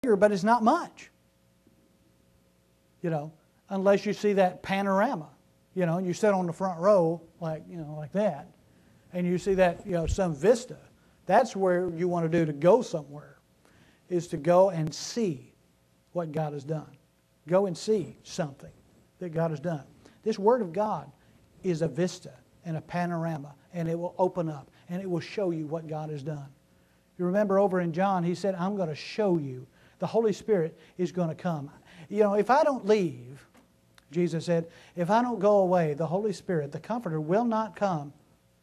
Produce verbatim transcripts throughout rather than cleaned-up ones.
but it's not much. You know, unless you see that panorama. You know, and you sit on the front row like, you know, like that. And you see that, you know, some vista. That's where you want to do to go somewhere. Is to go and see what God has done. Go and see something that God has done. This Word of God is a vista and a panorama, and it will open up, and it will show you what God has done. You remember over in John, He said, I'm going to show you. The Holy Spirit is going to come. You know, if I don't leave, Jesus said, if I don't go away, the Holy Spirit, the Comforter, will not come.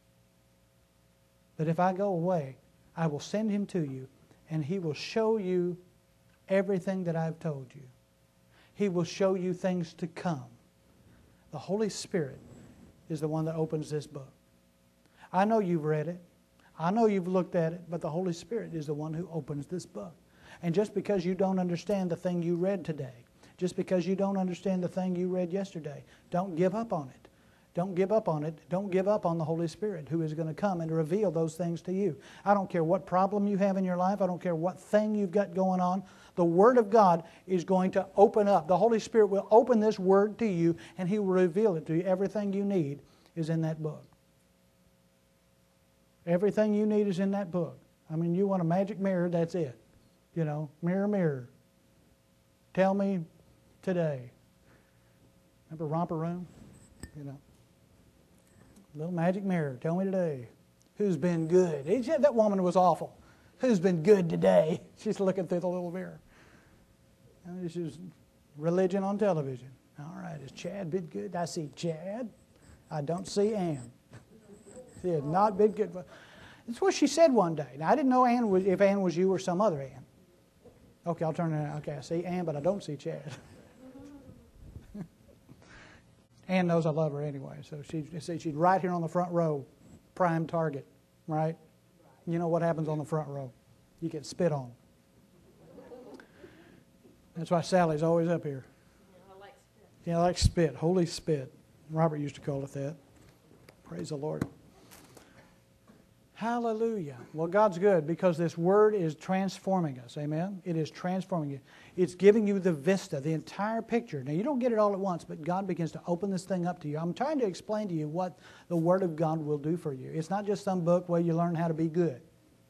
But if I go away, I will send Him to you, and He will show you everything that I've told you. He will show you things to come. The Holy Spirit is the one that opens this book. I know you've read it. I know you've looked at it, but the Holy Spirit is the one who opens this book. And just because you don't understand the thing you read today, just because you don't understand the thing you read yesterday, don't give up on it. Don't give up on it. Don't give up on the Holy Spirit who is going to come and reveal those things to you. I don't care what problem you have in your life. I don't care what thing you've got going on. The Word of God is going to open up. The Holy Spirit will open this Word to you, and He will reveal it to you. Everything you need is in that book. Everything you need is in that book. I mean, you want a magic mirror, that's it. You know, mirror, mirror. Tell me today. Remember Romper Room? You know. Little magic mirror. Tell me today. Who's been good? That woman was awful. Who's been good today? She's looking through the little mirror. And this is religion on television. All right, has Chad been good? I see Chad. I don't see Ann. She has not been good. That's what she said one day. Now, I didn't know Ann was, if Ann was you or some other Ann. Okay, I'll turn it around. Okay, I see Ann, but I don't see Chad. Ann knows I love her anyway, so she, she's right here on the front row, prime target, right? You know what happens on the front row. You get spit on. That's why Sally's always up here. Yeah, I like spit. Yeah, I like spit, holy spit. Robert used to call it that. Praise the Lord. Hallelujah. Well, God's good because this Word is transforming us. Amen? It is transforming you. It's giving you the vista, the entire picture. Now, you don't get it all at once, but God begins to open this thing up to you. I'm trying to explain to you what the Word of God will do for you. It's not just some book where you learn how to be good.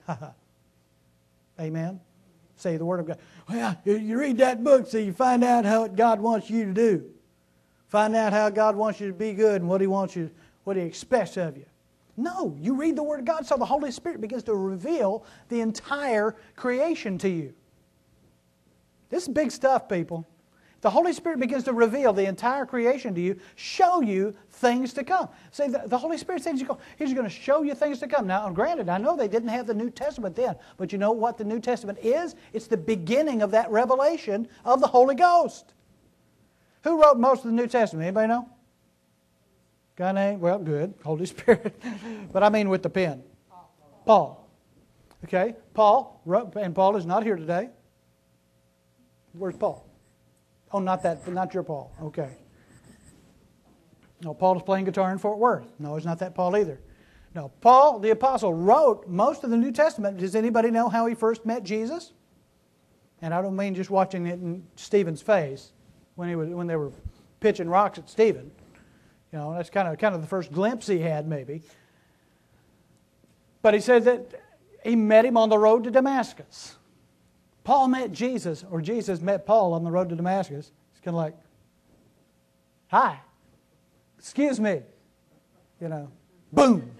Amen? Say the Word of God. Well, you read that book so you find out how God wants you to do. Find out how God wants you to be good and what He wants you, what He expects of you. No, you read the Word of God so the Holy Spirit begins to reveal the entire creation to you. This is big stuff, people. The Holy Spirit begins to reveal the entire creation to you, show you things to come. See, the, the Holy Spirit says He's going to show you things to come. Now, granted, I know they didn't have the New Testament then, but you know what the New Testament is? It's the beginning of that revelation of the Holy Ghost. Who wrote most of the New Testament? Anybody know? Guy named, well, good, Holy Spirit. But I mean with the pen. Paul. Okay, Paul wrote, and Paul is not here today. Where's Paul? Oh, not that, not your Paul. Okay. No, Paul is playing guitar in Fort Worth. No, it's not that Paul either. No, Paul, the apostle, wrote most of the New Testament. Does anybody know how he first met Jesus? And I don't mean just watching it in Stephen's face when he was when they were pitching rocks at Stephen. You know, that's kind of kind of the first glimpse he had, maybe. But he said that he met him on the road to Damascus. Paul met Jesus, or Jesus met Paul on the road to Damascus. It's kind of like, hi, excuse me. You know, boom.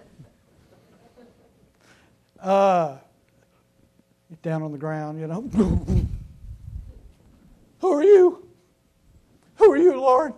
Uh, down on the ground, you know. Who are you? Who are you, Lord?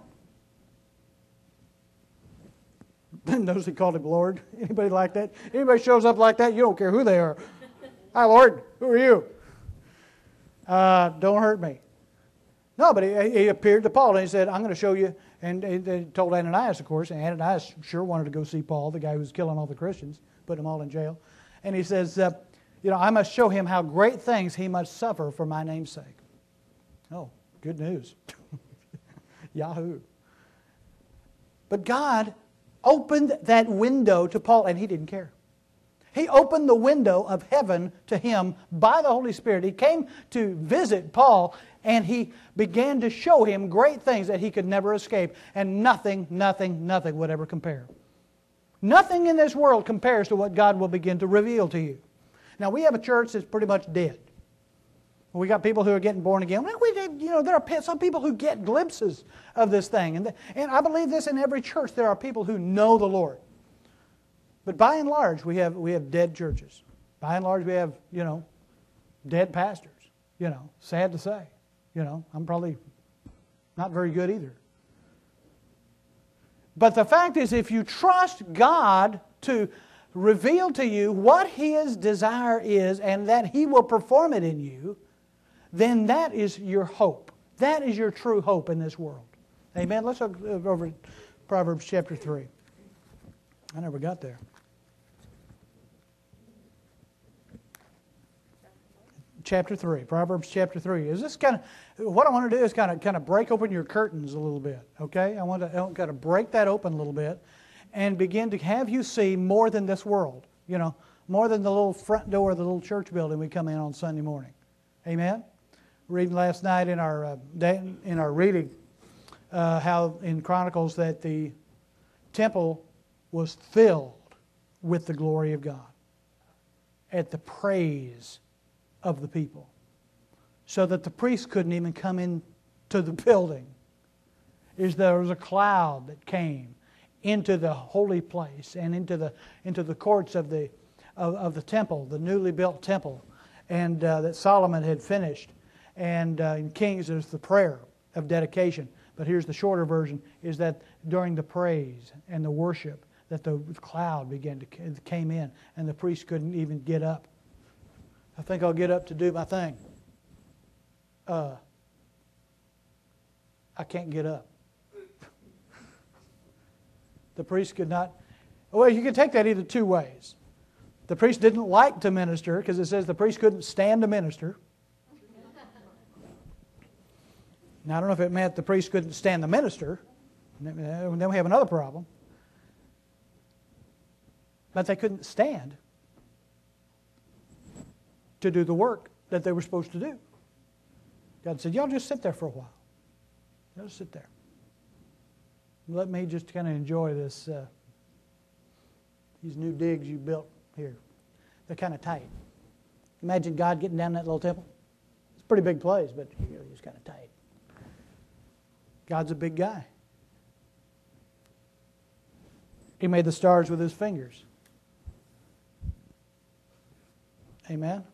Notice he called him Lord. Anybody like that? Anybody shows up like that, you don't care who they are. Hi, Lord. Who are you? Uh, don't hurt me. No, but he, he appeared to Paul and he said, I'm going to show you. And he told Ananias, of course. And Ananias sure wanted to go see Paul, the guy who was killing all the Christians, putting them all in jail. And he says, uh, you know, I must show him how great things he must suffer for my name's sake. Oh, good news. Yahoo. But God opened that window to Paul, and he didn't care. He opened the window of heaven to him by the Holy Spirit. He came to visit Paul, and he began to show him great things that he could never escape. And nothing, nothing, nothing would ever compare. Nothing in this world compares to what God will begin to reveal to you. Now, we have a church that's pretty much dead. We got people who are getting born again. We, you know, there are some people who get glimpses of this thing. And, and I believe this in every church. There are people who know the Lord. But by and large, we have we have dead churches. By and large, we have, you know, dead pastors. You know, sad to say. You know, I'm probably not very good either. But the fact is, if you trust God to reveal to you what His desire is and that He will perform it in you, then that is your hope. That is your true hope in this world. Amen? Let's look over at Proverbs chapter three. I never got there. Chapter three, Proverbs chapter three. Is this kind of what I want to do is kind of kind of break open your curtains a little bit, okay? I want to I want to kind of break that open a little bit and begin to have you see more than this world, you know, more than the little front door of the little church building we come in on Sunday morning. Amen. Reading last night in our uh, day, in our reading uh, how in Chronicles that the temple was filled with the glory of God at the praise of the people, so that the priests couldn't even come into the building. Is there was a cloud that came into the holy place and into the into the courts of the of, of the temple, the newly built temple, and uh, that Solomon had finished. And uh, in Kings, there's the prayer of dedication. But here's the shorter version: is that during the praise and the worship, that the cloud began to came in, and the priests couldn't even get up. I think I'll get up to do my thing. Uh, I can't get up. The priest could not. Well, you can take that either two ways. The priest didn't like to minister because it says the priest couldn't stand to minister. Now, I don't know if it meant the priest couldn't stand the minister. Then we have another problem. But they couldn't stand to do the work that they were supposed to do. God said, y'all just sit there for a while. Y'all just sit there. Let me just kind of enjoy this, uh, these new digs you built here. They're kind of tight. Imagine God getting down that little temple. It's a pretty big place, but you know, he's kind of tight. God's a big guy. He made the stars with His fingers. Amen?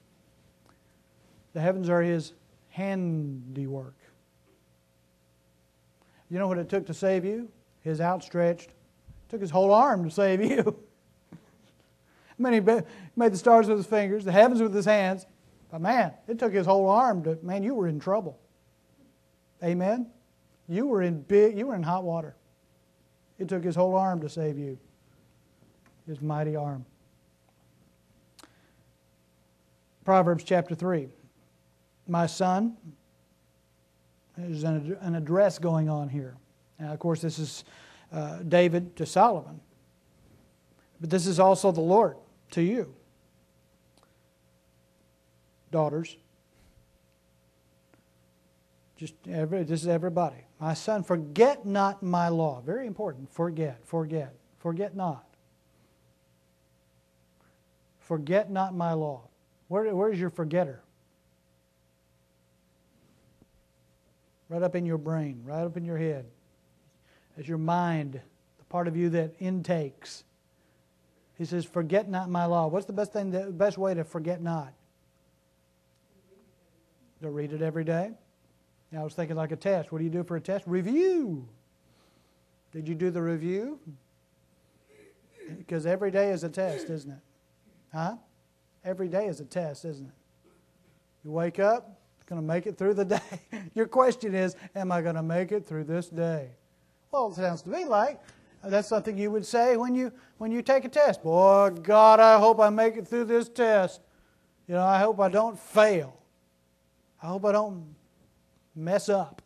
The heavens are His handiwork. You know what it took to save you? His outstretched. It took His whole arm to save you. I mean, He made the stars with His fingers, the heavens with His hands. But man, it took His whole arm to, man, you were in trouble. Amen? You were in big, you were in hot water. It took His whole arm to save you. His mighty arm. Proverbs chapter three. My son, there's an, an address going on here. Now, of course, this is uh, David to Solomon. But this is also the Lord to you. Daughters. Just every, this is everybody. My son, forget not my law. Very important. Forget, forget, forget not. Forget not my law. Where, where's your forgetter? Right up in your brain, right up in your head. As your mind, the part of you that intakes. He says, forget not my law. What's the best thing, the best way to forget not? To read it every day. Now, I was thinking like a test. What do you do for a test? Review. Did you do the review? Because every day is a test, isn't it? Huh? Every day is a test, isn't it? You wake up, going to make it through the day. Your question is, am I going to make it through this day? Well, it sounds to me like that's something you would say when you when you take a test. Boy, God, I hope I make it through this test. You know, I hope I don't fail. I hope I don't mess up.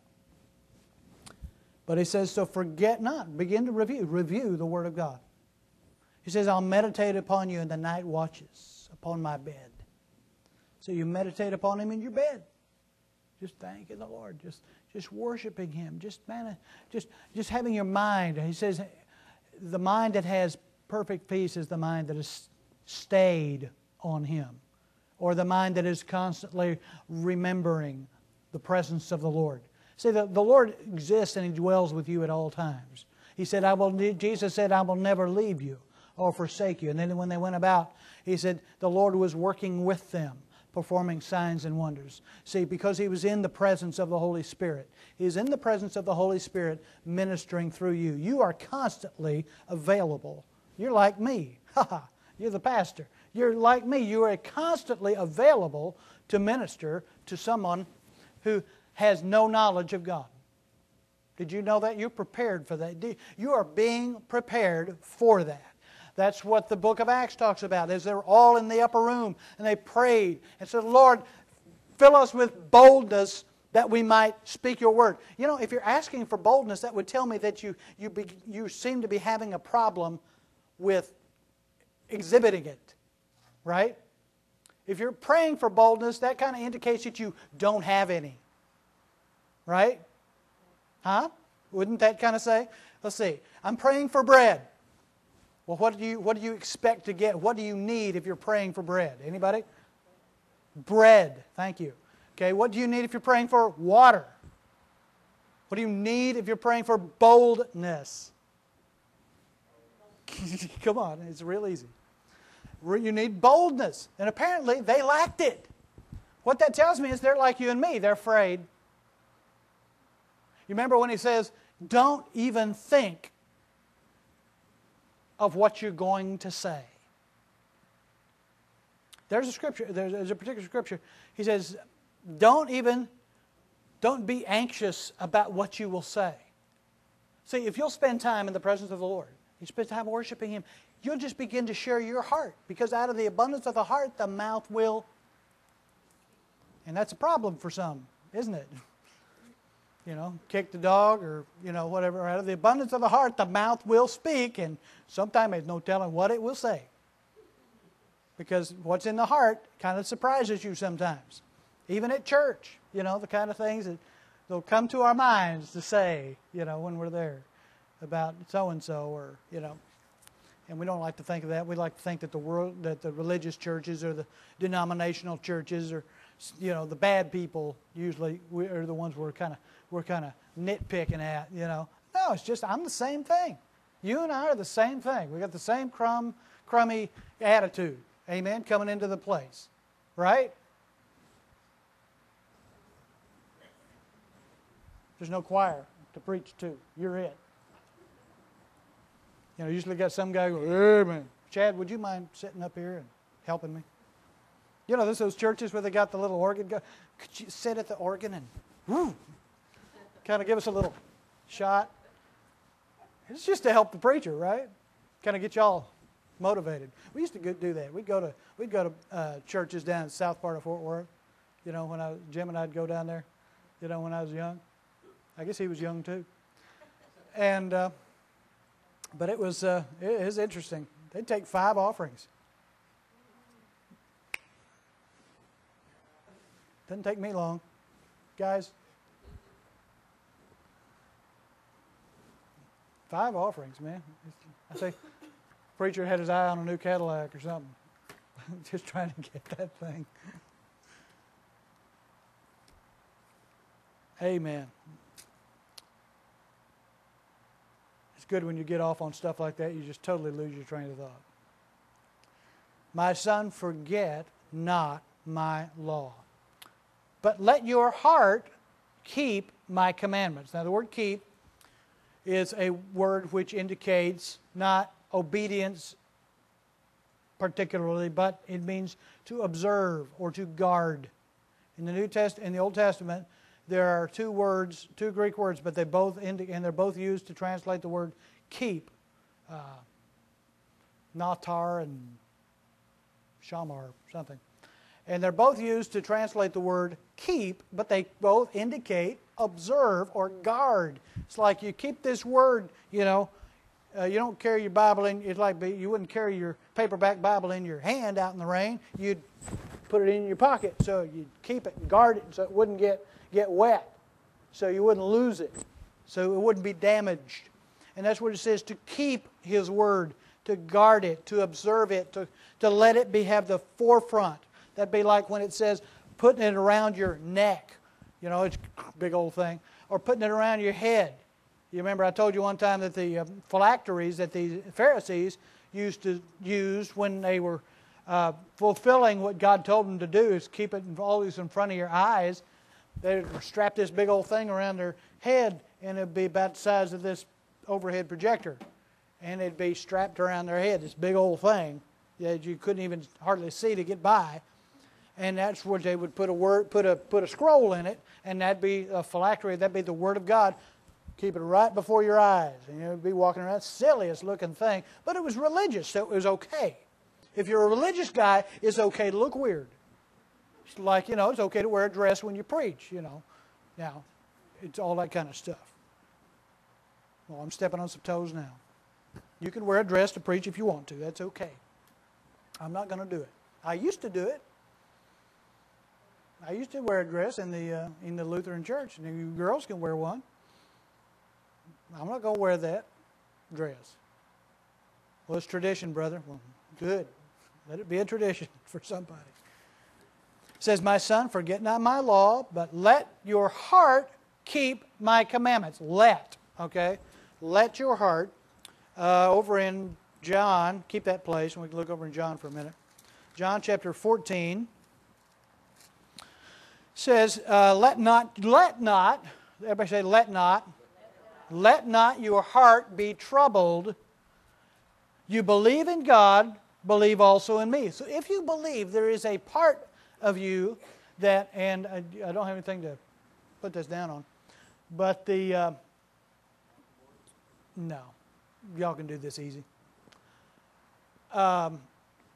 But he says, so forget not. Begin to review. Review the Word of God. He says, I'll meditate upon you in the night watches, upon my bed. So you meditate upon Him in your bed. Just thanking the Lord. Just, just worshiping Him. Just, man, just, just having your mind. He says, the mind that has perfect peace is the mind that is stayed on Him. Or the mind that is constantly remembering the presence of the Lord. See, the, the Lord exists and He dwells with you at all times. He said, I will, Jesus said, I will never leave you or forsake you. And then when they went about, He said, the Lord was working with them, performing signs and wonders. See, because He was in the presence of the Holy Spirit. He is in the presence of the Holy Spirit ministering through you. You are constantly available. You're like me. You're the pastor. You're like me. You are constantly available to minister to someone who has no knowledge of God. Did you know that? You're prepared for that. You are being prepared for that. That's what the book of Acts talks about. Is they're all in the upper room and they prayed and said, Lord, fill us with boldness that we might speak your word. You know, if you're asking for boldness, that would tell me that you, you, be, you seem to be having a problem with exhibiting it, right? If you're praying for boldness, that kind of indicates that you don't have any, right? Huh? Wouldn't that kind of say? Let's see. I'm praying for bread. Well, what do you what do you expect to get? What do you need if you're praying for bread? Anybody? Bread. Thank you. Okay, what do you need if you're praying for water? What do you need if you're praying for boldness? Come on, it's real easy. You need boldness. And apparently they lacked it. What that tells me is they're like you and me. They're afraid. You remember when He says, don't even think of what you're going to say. There's a scripture, there's a particular scripture. He says, don't even, don't be anxious about what you will say. See, if you'll spend time in the presence of the Lord, you spend time worshiping Him, you'll just begin to share your heart. Because out of the abundance of the heart, the mouth will. And that's a problem for some, isn't it? You know, kick the dog or, you know, whatever. Out of the abundance of the heart, the mouth will speak. And sometimes there's no telling what it will say. Because what's in the heart kind of surprises you sometimes. Even at church, you know, the kind of things that will come to our minds to say, you know, when we're there about so-and-so or, you know. And we don't like to think of that. We like to think that the world, that the religious churches or the denominational churches or, you know, the bad people usually we are the ones we're kind of we're kind of nitpicking at, you know. No, it's just I'm the same thing. You and I are the same thing. We got the same crumb, crummy attitude. Amen. Coming into the place, right? There's no choir to preach to. You're it. You know, usually got some guy go, amen. Chad, would you mind sitting up here and helping me? You know, there's those churches where they got the little organ. Go, could you sit at the organ and whoo, kind of give us a little shot? It's just to help the preacher, right? Kind of get y'all motivated. We used to go do that. We'd go to we'd go to uh, churches down in the south part of Fort Worth. You know, when I Jim and I'd go down there. You know, when I was young. I guess he was young too. And uh, but it was uh, it was interesting. They'd take five offerings. Doesn't take me long, guys. Five offerings, man. I think preacher had his eye on a new Cadillac or something. Just trying to get that thing. Amen. It's good when you get off on stuff like that, you just totally lose your train of thought. My son, forget not my law, but let your heart keep my commandments. Now, the word keep is a word which indicates not obedience particularly, but it means to observe or to guard. In the New Test, in the Old Testament, there are two words, two Greek words, but they both indi- and they're both used to translate the word keep, uh, natar and shamar, something. And they're both used to translate the word keep, but they both indicate observe or guard. It's like you keep this word, you know, uh, you don't carry your Bible in. It's like you wouldn't carry your paperback Bible in your hand out in the rain. You'd put it in your pocket so you'd keep it and guard it so it wouldn't get get wet, so you wouldn't lose it, so it wouldn't be damaged. And that's what it says, to keep His Word, to guard it, to observe it, to, to let it be have the forefront. That'd be like when it says putting it around your neck. You know, it's a big old thing. Or putting it around your head. You remember I told you one time that the uh, phylacteries that the Pharisees used to use when they were uh, fulfilling what God told them to do is keep it always in front of your eyes. They'd strap this big old thing around their head, and it'd be about the size of this overhead projector, and it'd be strapped around their head, this big old thing that you couldn't even hardly see to get by. And that's where they would put a word, put a put a scroll in it, and that'd be a phylactery. That'd be the Word of God. Keep it right before your eyes, and you'd be walking around. Silliest looking thing, but it was religious, so it was okay. If you're a religious guy, it's okay to look weird. It's like, you know, it's okay to wear a dress when you preach. You know, now it's all that kind of stuff. Well, I'm stepping on some toes now. You can wear a dress to preach if you want to. That's okay. I'm not going to do it. I used to do it. I used to wear a dress in the uh, in the Lutheran church, and you girls can wear one. I'm not going to wear that dress. Well, it's tradition, brother. Well, good. Let it be a tradition for somebody. It says, my son, forget not my law, but let your heart keep my commandments. Let, okay? Let your heart, uh, over in John, keep that place, and we can look over in John for a minute. John chapter fourteen says, uh, let not, let not, everybody say, let not, let not your heart be troubled. You believe in God, believe also in me. So if you believe, there is a part of you that, and I, I don't have anything to put this down on, but the, uh, no, y'all can do this easy. Um,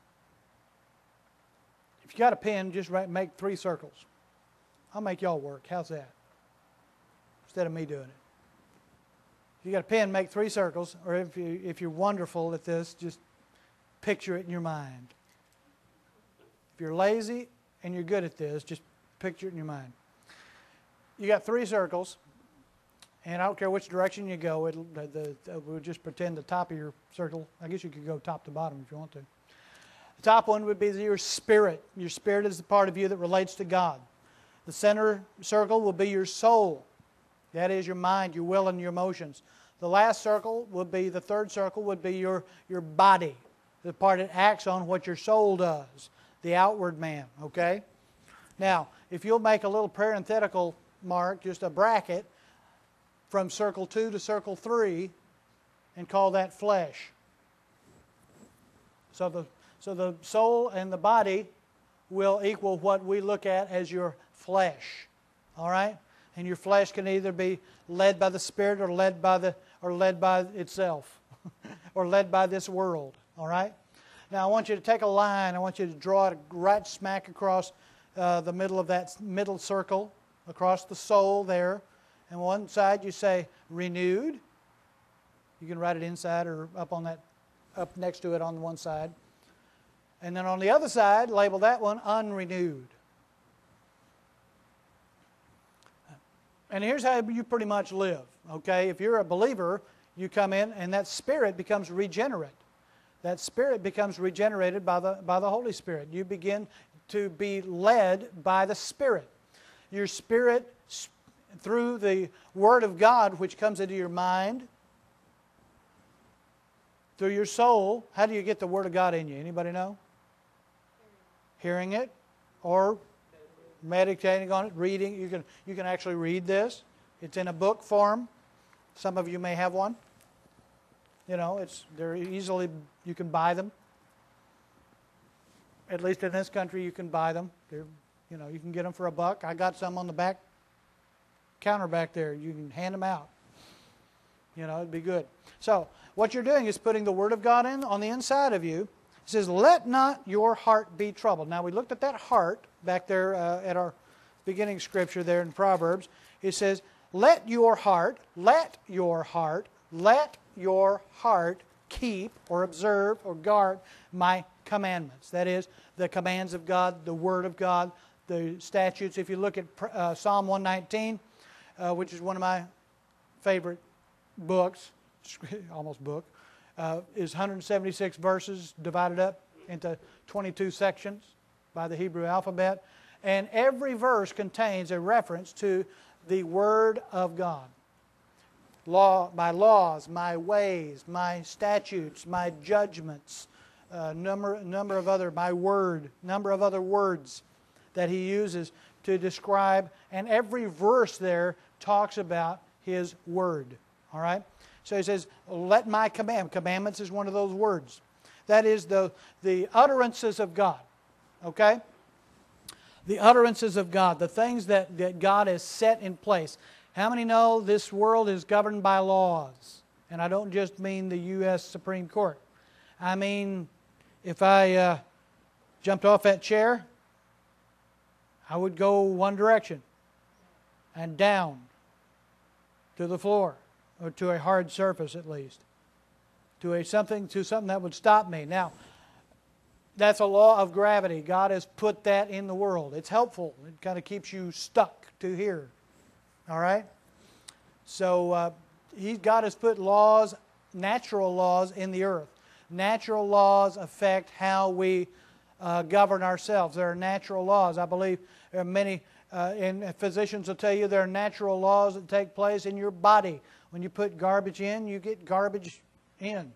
if you got a pen, just write, make three circles. I'll make y'all work. How's that? Instead of me doing it. If you got a pen, make three circles, or if, you, if you're wonderful at this, just picture it in your mind. If you're lazy and you're good at this, just picture it in your mind. You got three circles, and I don't care which direction you go, it'll, the, the, we'll just pretend the top of your circle, I guess you could go top to bottom if you want to. The top one would be your spirit. Your spirit is the part of you that relates to God. The center circle will be your soul. That is your mind, your will, and your emotions. The last circle would be, the third circle would be your, your body, the part that acts on what your soul does, the outward man, okay? Now, if you'll make a little parenthetical mark, just a bracket, from circle two to circle three, and call that flesh. So the, so the soul and the body will equal what we look at as your flesh, all right? And your flesh can either be led by the Spirit or led by the or led by itself, or led by this world. All right. Now I want you to take a line. I want you to draw it right smack across uh, the middle of that middle circle, across the soul there. And one side you say renewed. You can write it inside or up on that, up next to it on one side. And then on the other side, label that one unrenewed. And here's how you pretty much live, okay? If you're a believer, you come in and that spirit becomes regenerate. That spirit becomes regenerated by the, by the Holy Spirit. You begin to be led by the Spirit. Your spirit, through the Word of God, which comes into your mind, through your soul. How do you get the Word of God in you? Anybody know? Hearing it, or meditating on it, reading. You can you can actually read this. It's in a book form. Some of you may have one. You know, it's they're easily, you can buy them. At least in this country, you can buy them. They're, you know, you can get them for a buck. I got some on the back counter back there. You can hand them out. You know, it'd be good. So what you're doing is putting the Word of God in on the inside of you. It says, let not your heart be troubled. Now, we looked at that heart back there uh, at our beginning scripture there in Proverbs. It says, let your heart, let your heart let your heart keep or observe or guard my commandments. That is, the commands of God, the Word of God, the statutes. If you look at uh, Psalm one nineteen, uh, which is one of my favorite books, almost book, uh, is one hundred seventy-six verses divided up into twenty-two sections by the Hebrew alphabet. And every verse contains a reference to the Word of God. Law, my laws, my ways, my statutes, my judgments, uh, number, number of other, my word, number of other words that he uses to describe. And every verse there talks about His Word. All right? So he says, let my command. Commandments is one of those words. That is the, the utterances of God. Okay? The utterances of God. The things that, that God has set in place. How many know this world is governed by laws? And I don't just mean the U S Supreme Court. I mean, if I uh, jumped off that chair, I would go one direction and down to the floor, or to a hard surface at least, to a something to something that would stop me. Now, that's a law of gravity. God has put that in the world. It's helpful. It kind of keeps you stuck to here. All right? So uh, he, God has put laws, natural laws, in the earth. Natural laws affect how we uh, govern ourselves. There are natural laws. I believe there are many, uh, and physicians will tell you there are natural laws that take place in your body. When you put garbage in, you get garbage in.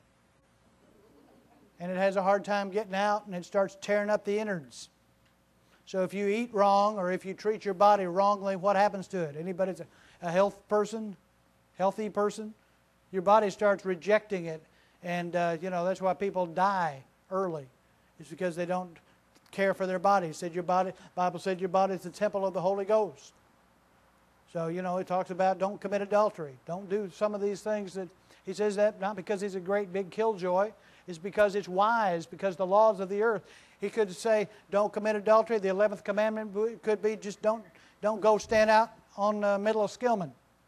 And it has a hard time getting out, and it starts tearing up the innards. So if you eat wrong, or if you treat your body wrongly, what happens to it? Anybody that's a, a health person, healthy person, your body starts rejecting it. And, uh, you know, that's why people die early. It's because they don't care for their body. It said your body, Bible said your body is the temple of the Holy Ghost. So, you know, it talks about don't commit adultery. Don't do some of these things that he says that not because he's a great big killjoy. It's because it's wise, because the laws of the earth. He could say, don't commit adultery. The eleventh commandment could be just don't, don't go stand out on the middle of Skillman.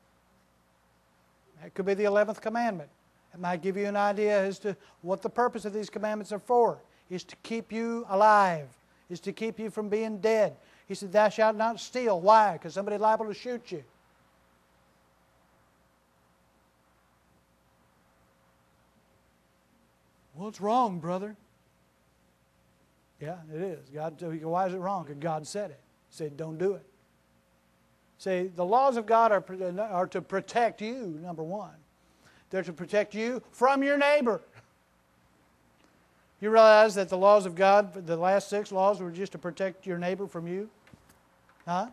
That could be the eleventh commandment. It might give you an idea as to what the purpose of these commandments are for. Is to keep you alive. Is to keep you from being dead. He said, thou shalt not steal. Why? Because somebody's liable to shoot you. What's wrong, brother? Yeah, it is. God, why is it wrong? Because God said it. He said, don't do it. See, the laws of God are, are to protect you, number one. They're to protect you from your neighbor. You realize that the laws of God, the last six laws, were just to protect your neighbor from you? Huh?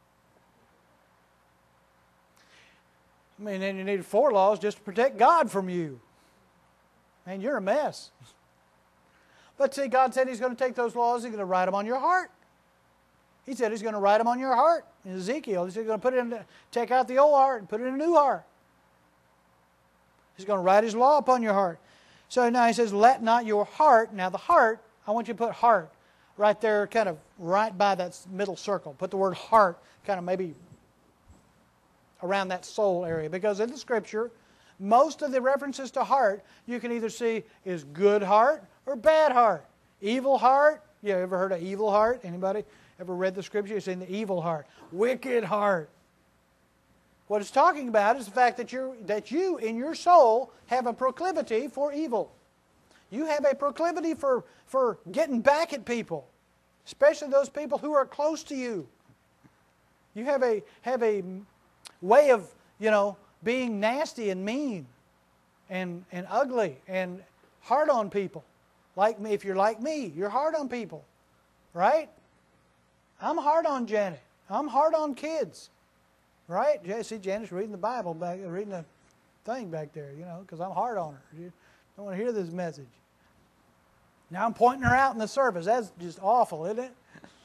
I mean, then you needed four laws just to protect God from you. Man, you're a mess. But see, God said He's going to take those laws, He's going to write them on your heart. He said He's going to write them on your heart. In Ezekiel, He's going to put it in, take out the old heart and put it in a new heart. He's going to write His law upon your heart. So now He says, let not your heart, now the heart, I want you to put heart right there, kind of right by that middle circle. Put the word heart kind of maybe around that soul area. Because in the Scripture, most of the references to heart, you can either see is good heart or bad heart. Evil heart, you ever heard of evil heart? Anybody ever read the Scripture? You've seen the evil heart. Wicked heart. What it's talking about is the fact that, you're, that you, in your soul, have a proclivity for evil. You have a proclivity for, for getting back at people, especially those people who are close to you. You have a, have a way of, you know, being nasty and mean and, and ugly and hard on people. Like me, if you're like me, you're hard on people, right? I'm hard on Janet. I'm hard on kids. Right? See, Janet's reading the Bible, back, reading the thing back there, you know, because I'm hard on her. You don't want to hear this message. Now I'm pointing her out in the service. That's just awful, isn't it?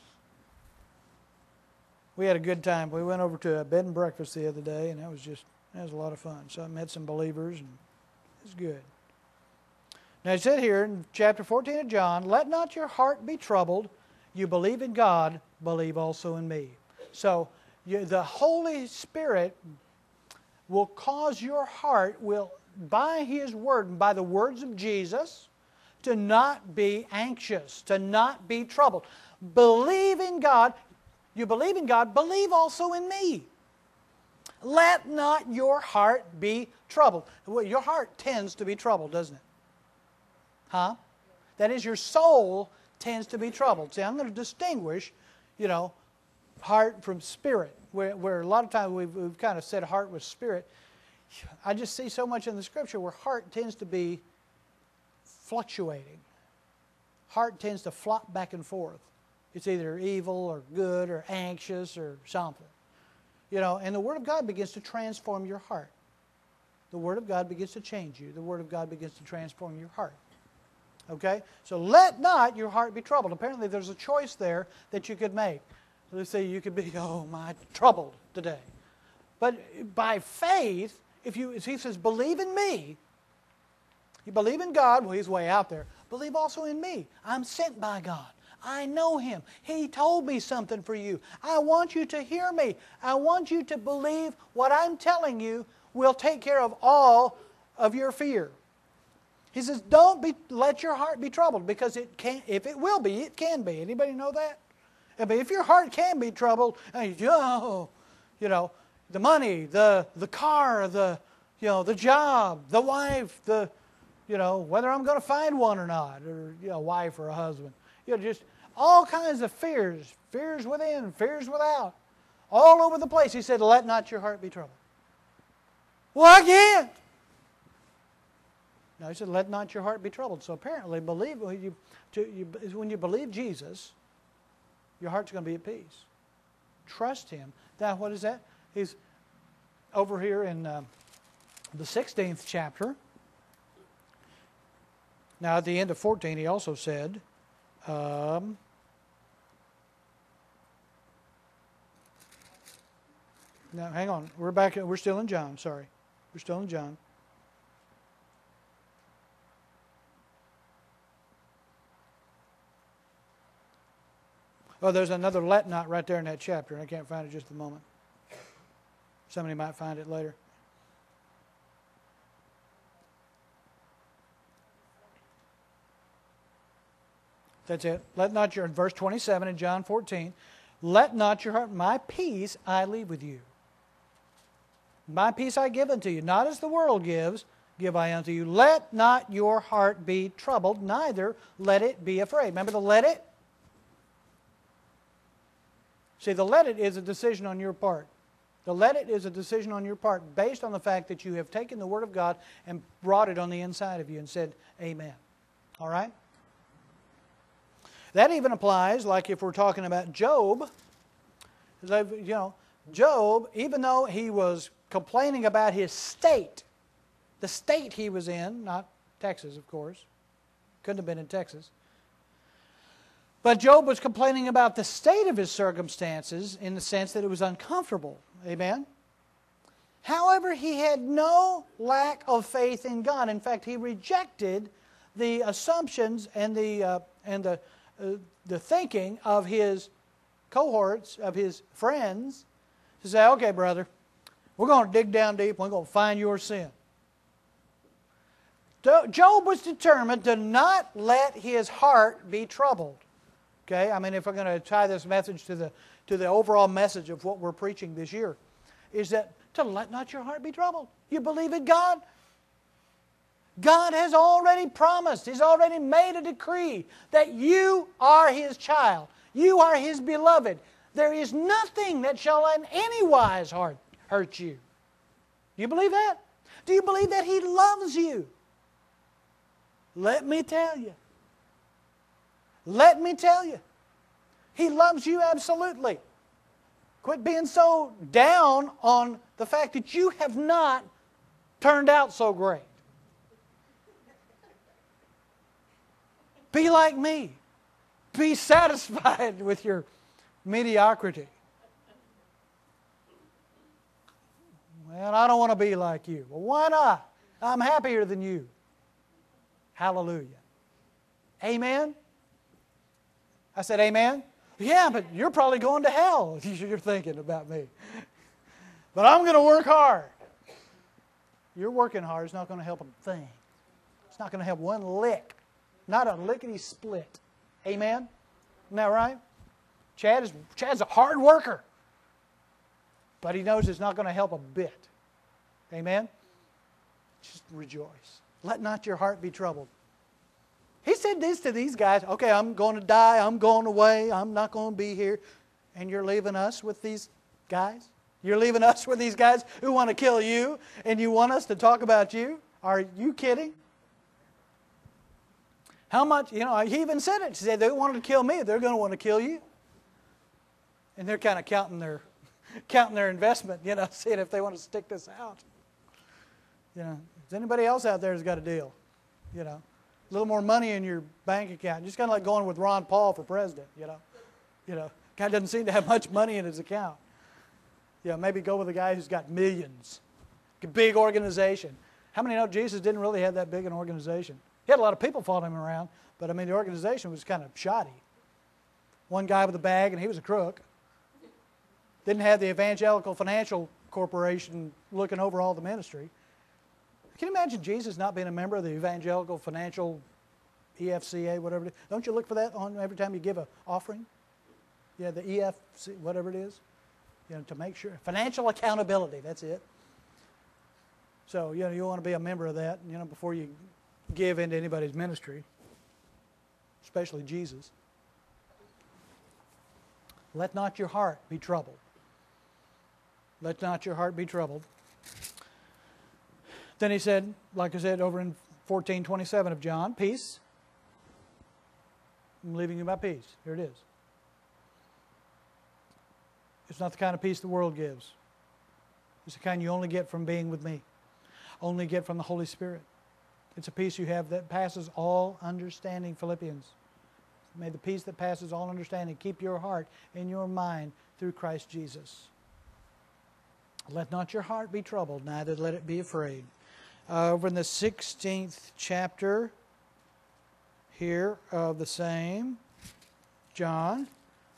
We had a good time. We went over to a bed and breakfast the other day, and that was just, that was a lot of fun. So I met some believers, and it was good. Now it said here in chapter fourteen of John, let not your heart be troubled. You believe in God, believe also in me. So You, the Holy Spirit will cause your heart, will by His Word and by the words of Jesus to not be anxious, to not be troubled. Believe in God. You believe in God, believe also in me. Let not your heart be troubled. Well, your heart tends to be troubled, doesn't it? Huh? That is, your soul tends to be troubled. See, I'm going to distinguish, you know, heart from spirit. Where, where a lot of times we've, we've kind of said heart with spirit. I just see so much in the Scripture where heart tends to be fluctuating. Heart tends to flop back and forth. It's either evil or good or anxious or something. You know, and the Word of God begins to transform your heart. The Word of God begins to change you. The Word of God begins to transform your heart. Okay? So let not your heart be troubled. Apparently there's a choice there that you could make. Let's say you could be, oh my, troubled today. But by faith, if you, if He says, believe in me, you believe in God, well, He's way out there. Believe also in me. I'm sent by God. I know Him. He told me something for you. I want you to hear me. I want you to believe what I'm telling you will take care of all of your fear. He says, don't be, let your heart be troubled, because it can, if it will be, it can be. Anybody know that? But if your heart can be troubled, oh, you know, the money, the the car, the you know, the job, the wife, the you know, whether I'm going to find one or not, or you know, a wife or a husband, you know, just all kinds of fears, fears within, fears without, all over the place. He said, "Let not your heart be troubled." Well, I can't. No, he said, "Let not your heart be troubled." So apparently, believe when you, to, you when you believe Jesus, your heart's going to be at peace. Trust Him. Now, what is that? He's over here in uh, the sixteenth chapter. Now, at the end of fourteen, he also said, um, now, hang on. We're back. We're still in John. Sorry. We're still in John. Oh, there's another let not right there in that chapter. I can't find it just a moment. Somebody might find it later. That's it. Let not your, verse twenty-seven in John fourteen, let not your heart, my peace I leave with you. My peace I give unto you, not as the world gives, give I unto you. Let not your heart be troubled, neither let it be afraid. Remember the let it? See, the let it is a decision on your part. The let it is a decision on your part based on the fact that you have taken the Word of God and brought it on the inside of you and said, amen. All right? That even applies, like if we're talking about Job. You know, Job, even though he was complaining about his state, the state he was in, not Texas, of course. Couldn't have been in Texas. But Job was complaining about the state of his circumstances in the sense that it was uncomfortable. Amen? However, he had no lack of faith in God. In fact, he rejected the assumptions and the uh, and the uh, the thinking of his cohorts, of his friends, to say, okay, brother, we're going to dig down deep. We're going to find your sin. Job was determined to not let his heart be troubled. Okay, I mean, if I'm going to tie this message to the to the overall message of what we're preaching this year, is that to let not your heart be troubled. You believe in God. God has already promised. He's already made a decree that you are His child. You are His beloved. There is nothing that shall in any wise hurt, hurt you. Do you believe that? Do you believe that He loves you? Let me tell you. Let me tell you, He loves you absolutely. Quit being so down on the fact that you have not turned out so great. Be like me. Be satisfied with your mediocrity. Well, I don't want to be like you. Well, why not? I'm happier than you. Hallelujah. Amen? I said, amen? Yeah, but you're probably going to hell if you're thinking about me. But I'm going to work hard. Your working hard is not going to help a thing. It's not going to help one lick. Not a lickety-split. Amen? Isn't that right? Chad is, Chad's a hard worker. But he knows it's not going to help a bit. Amen? Just rejoice. Let not your heart be troubled. He said this to these guys. Okay, I'm going to die. I'm going away. I'm not going to be here. And you're leaving us with these guys? You're leaving us with these guys who want to kill you, and you want us to talk about you? Are you kidding? How much, you know, he even said it. He said, they wanted to kill me. They're going to want to kill you. And they're kind of counting their, counting their investment, you know, seeing if they want to stick this out. You know, is anybody else out there who's got a deal? You know, a little more money in your bank account. Just kind of like going with Ron Paul for president, you know. You know, guy doesn't seem to have much money in his account. Yeah, maybe go with a guy who's got millions. A big organization. How many know Jesus didn't really have that big an organization? He had a lot of people following him around, but I mean the organization was kind of shoddy. One guy with a bag, and he was a crook. Didn't have the Evangelical Financial Corporation looking over all the ministry. Can you imagine Jesus not being a member of the Evangelical Financial E F C A, whatever it is? Don't you look for that on every time you give an offering? Yeah, the E F C, whatever it is. You know, to make sure. Financial accountability, that's it. So, you know, you want to be a member of that, you know, before you give into anybody's ministry, especially Jesus. Let not your heart be troubled. Let not your heart be troubled. Then he said, like I said over in fourteen twenty-seven of John, peace. I'm leaving you my peace. Here it is. It's not the kind of peace the world gives. It's the kind you only get from being with me. Only get from the Holy Spirit. It's a peace you have that passes all understanding, Philippians. May the peace that passes all understanding keep your heart and your mind through Christ Jesus. Let not your heart be troubled, neither let it be afraid. Uh, over in the sixteenth chapter here of the same John,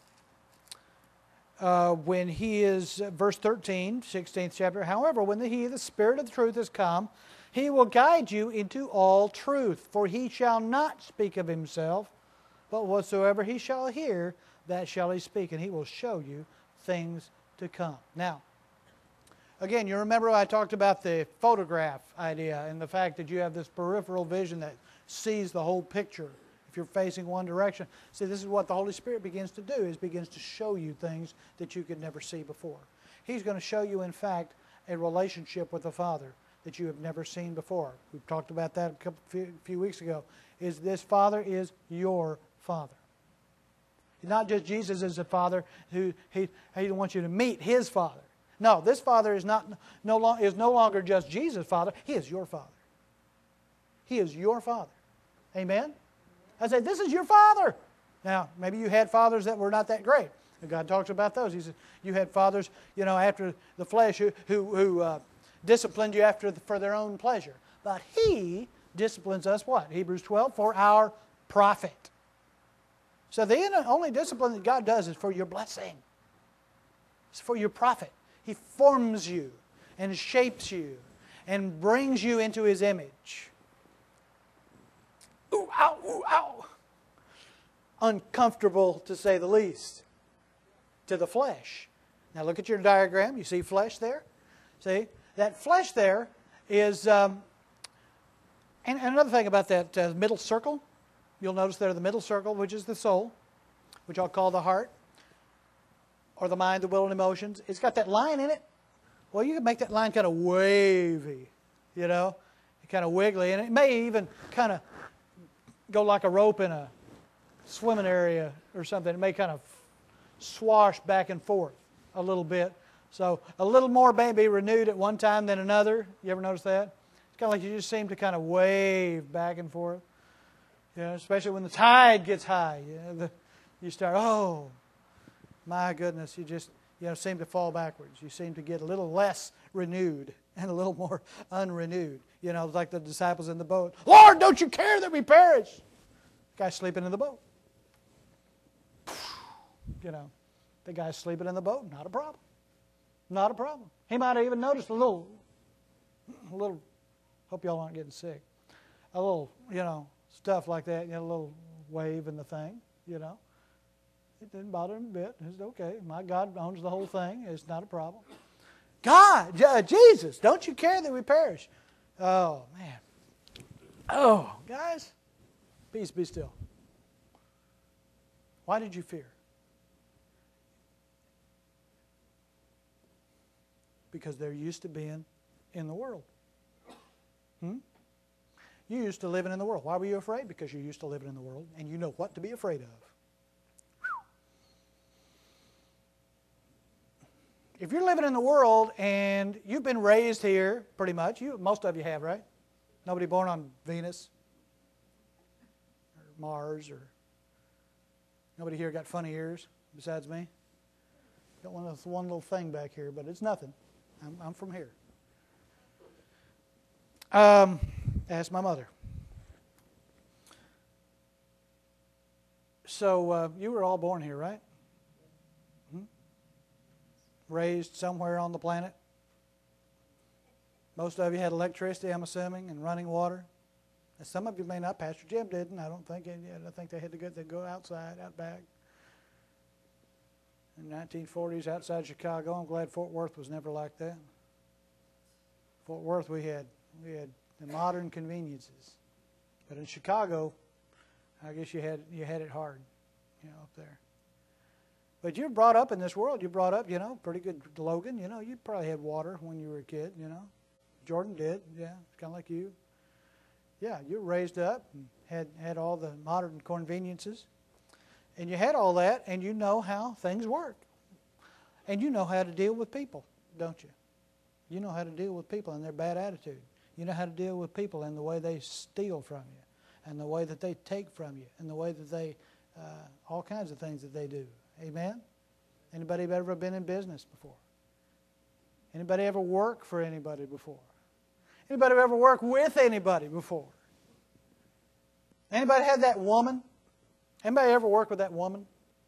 Uh, when he is, uh, verse thirteen, sixteenth chapter, however, when the, he, the Spirit of the truth, is come, he will guide you into all truth. For he shall not speak of himself, but whatsoever he shall hear, that shall he speak, and he will show you things to come. Now, again, you remember I talked about the photograph idea and the fact that you have this peripheral vision that sees the whole picture. If you're facing one direction. See, this is what the Holy Spirit begins to do, is begins to show you things that you could never see before. He's going to show you, in fact, a relationship with the Father that you have never seen before. We've talked about that a couple, few, few weeks ago. Is this Father is your Father. Not just Jesus is a Father who he, he wants you to meet His Father. No, this Father is, not, no, long, is no longer just Jesus' Father. He is your Father. He is your Father. Amen? I say, this is your father. Now, maybe you had fathers that were not that great. And God talks about those. He says, you had fathers, you know, after the flesh who, who, who uh, disciplined you after the, for their own pleasure. But He disciplines us, what? Hebrews twelve, for our profit. So the only discipline that God does is for your blessing. It's for your profit. He forms you and shapes you and brings you into His image. Ooh, ow, ooh, ow. Uncomfortable, to say the least, to the flesh. Now look at your diagram. You see flesh there? See? That flesh there is, um, and, and another thing about that uh, middle circle, you'll notice there the middle circle, which is the soul, which I'll call the heart, or the mind, the will, and emotions. It's got that line in it. Well, you can make that line kind of wavy, you know, kind of wiggly, and it may even kind of go like a rope in a swimming area or something. It may kind of swash back and forth a little bit. So a little more may be renewed at one time than another. You ever notice that? It's kind of like you just seem to kind of wave back and forth. You know, especially when the tide gets high. You know, the, you start, oh, my goodness, you just you know seem to fall backwards. You seem to get a little less renewed and a little more unrenewed. You know, like the disciples in the boat. Lord, don't you care that we perish? The guy's sleeping in the boat. You know, the guy's sleeping in the boat, not a problem. Not a problem. He might have even noticed a little, a little Hope y'all aren't getting sick. A little, you know, stuff like that, you know, a little wave in the thing, you know. It didn't bother him a bit. It's okay. My God owns the whole thing. It's not a problem. God, uh, Jesus, don't you care that we perish? Oh, man. Oh, guys, peace be still. Why did you fear? Because they're used to being in the world. Hmm? You're used to living in the world. Why were you afraid? Because you're used to living in the world, and you know what to be afraid of. If you're living in the world and you've been raised here, pretty much, you most of you have, right? Nobody born on Venus or Mars, or nobody here got funny ears besides me. Got one, one little thing back here, but it's nothing. I'm, I'm from here. Um, ask my mother. So uh, you were all born here, right? Hmm? Raised somewhere on the planet. Most of you had electricity, I'm assuming, and running water. And some of you may not. Pastor Jim didn't. I don't think. I think they had to go. They go outside, out back. In the nineteen forties, outside Chicago. I'm glad Fort Worth was never like that. Fort Worth, we had we had the modern conveniences, but in Chicago, I guess you had you had it hard, you know, up there. But you're brought up in this world. You're brought up, you know, pretty good. Logan, you know, you probably had water when you were a kid, you know. Jordan did, yeah, kind of like you. Yeah, you were raised up and had had all the modern conveniences, and you had all that, and you know how things work, and you know how to deal with people, don't you? You know how to deal with people and their bad attitude. You know how to deal with people and the way they steal from you, and the way that they take from you, and the way that they, uh, all kinds of things that they do. Amen? Anybody ever been in business before? Anybody ever worked for anybody before? Anybody ever worked with anybody before? Anybody had that woman? Anybody ever worked with that woman?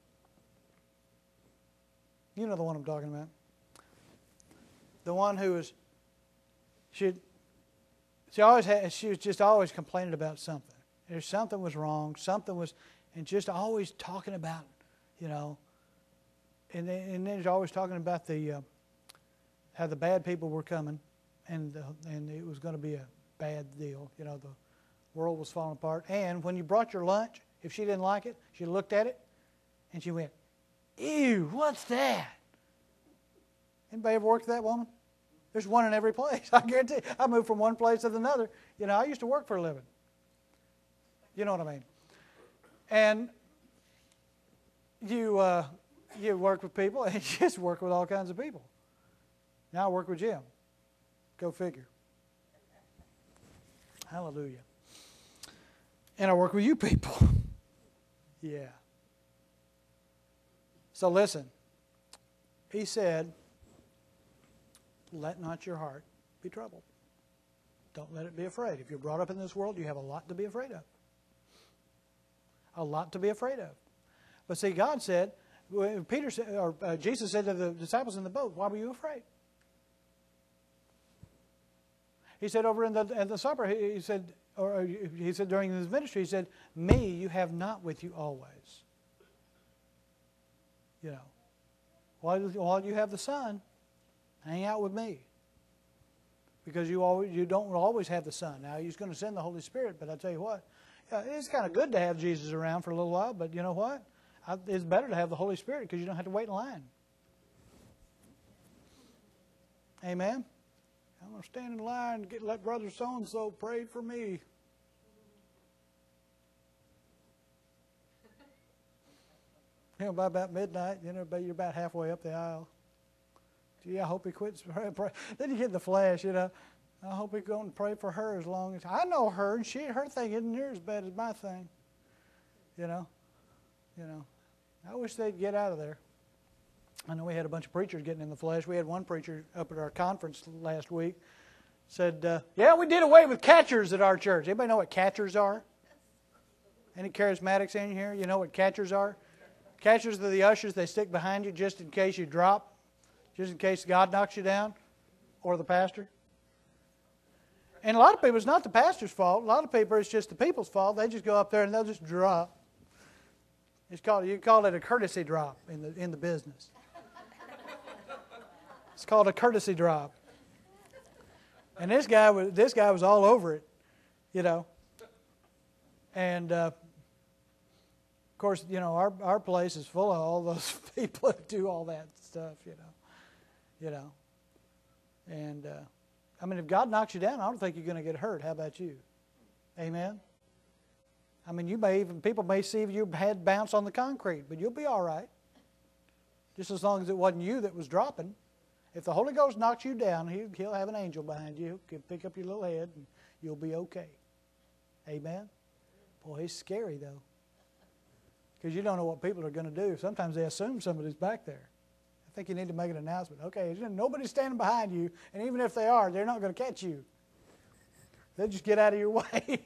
You know the one I'm talking about. The one who was, she, she always had, she was just always complaining about something. There's something was wrong, something was, and just always talking about, you know, and then, and then always talking about the, uh, how the bad people were coming, and the, and it was going to be a bad deal. You know, the world was falling apart. And when you brought your lunch, if she didn't like it, she looked at it, and she went, "Ew, what's that?" Anybody ever worked with that woman? There's one in every place. I guarantee you. I moved from one place to another. You know, I used to work for a living. You know what I mean? And you uh, you work with people, and you just work with all kinds of people. Now I work with Jim. Go figure. Hallelujah. And I work with you people. Yeah. So listen. He said, let not your heart be troubled. Don't let it be afraid. If you're brought up in this world, you have a lot to be afraid of. A lot to be afraid of. But see, God said, Peter said, or uh, Jesus said to the disciples in the boat, why were you afraid? He said over in the, in the supper, he, he said, or he said during his ministry, he said, me you have not with you always. You know, while, while you have the Son, hang out with me. Because you always you don't always have the Son. Now, He's going to send the Holy Spirit, but I tell you what, yeah, it's kind of good to have Jesus around for a little while, but you know what? I, it's better to have the Holy Spirit because you don't have to wait in line. Amen? I'm going to stand in line and get, let Brother so-and-so pray for me. You know, by about midnight, you know, you're about halfway up the aisle. Gee, I hope he quits praying. Pray. Then you get the flash, you know. I hope he's going to pray for her as long as... I know her, and she her thing isn't near as bad as my thing. You know? You know. I wish they'd get out of there. I know we had a bunch of preachers getting in the flesh. We had one preacher up at our conference last week said, uh, yeah, we did away with catchers at our church. Anybody know what catchers are? Any charismatics in here? You know what catchers are? Catchers are the ushers. They stick behind you just in case you drop, just in case God knocks you down, or the pastor. And a lot of people, it's not the pastor's fault. A lot of people, it's just the people's fault. They just go up there and they'll just drop. It's called, you call it a courtesy drop in the in the business. It's called a courtesy drop. And this guy was this guy was all over it, you know. And uh, of course, you know, our our place is full of all those people that do all that stuff, you know, you know. And uh, I mean, if God knocks you down, I don't think you're going to get hurt. How about you? Amen. I mean, you may even people may see your head bounce on the concrete, but you'll be all right. Just as long as it wasn't you that was dropping. If the Holy Ghost knocks you down, he, He'll have an angel behind you. He'll pick up your little head, and you'll be okay. Amen? Boy, it's scary, though. Because you don't know what people are going to do. Sometimes they assume somebody's back there. I think you need to make an announcement. Okay, nobody's standing behind you, and even if they are, they're not going to catch you. They'll just get out of your way.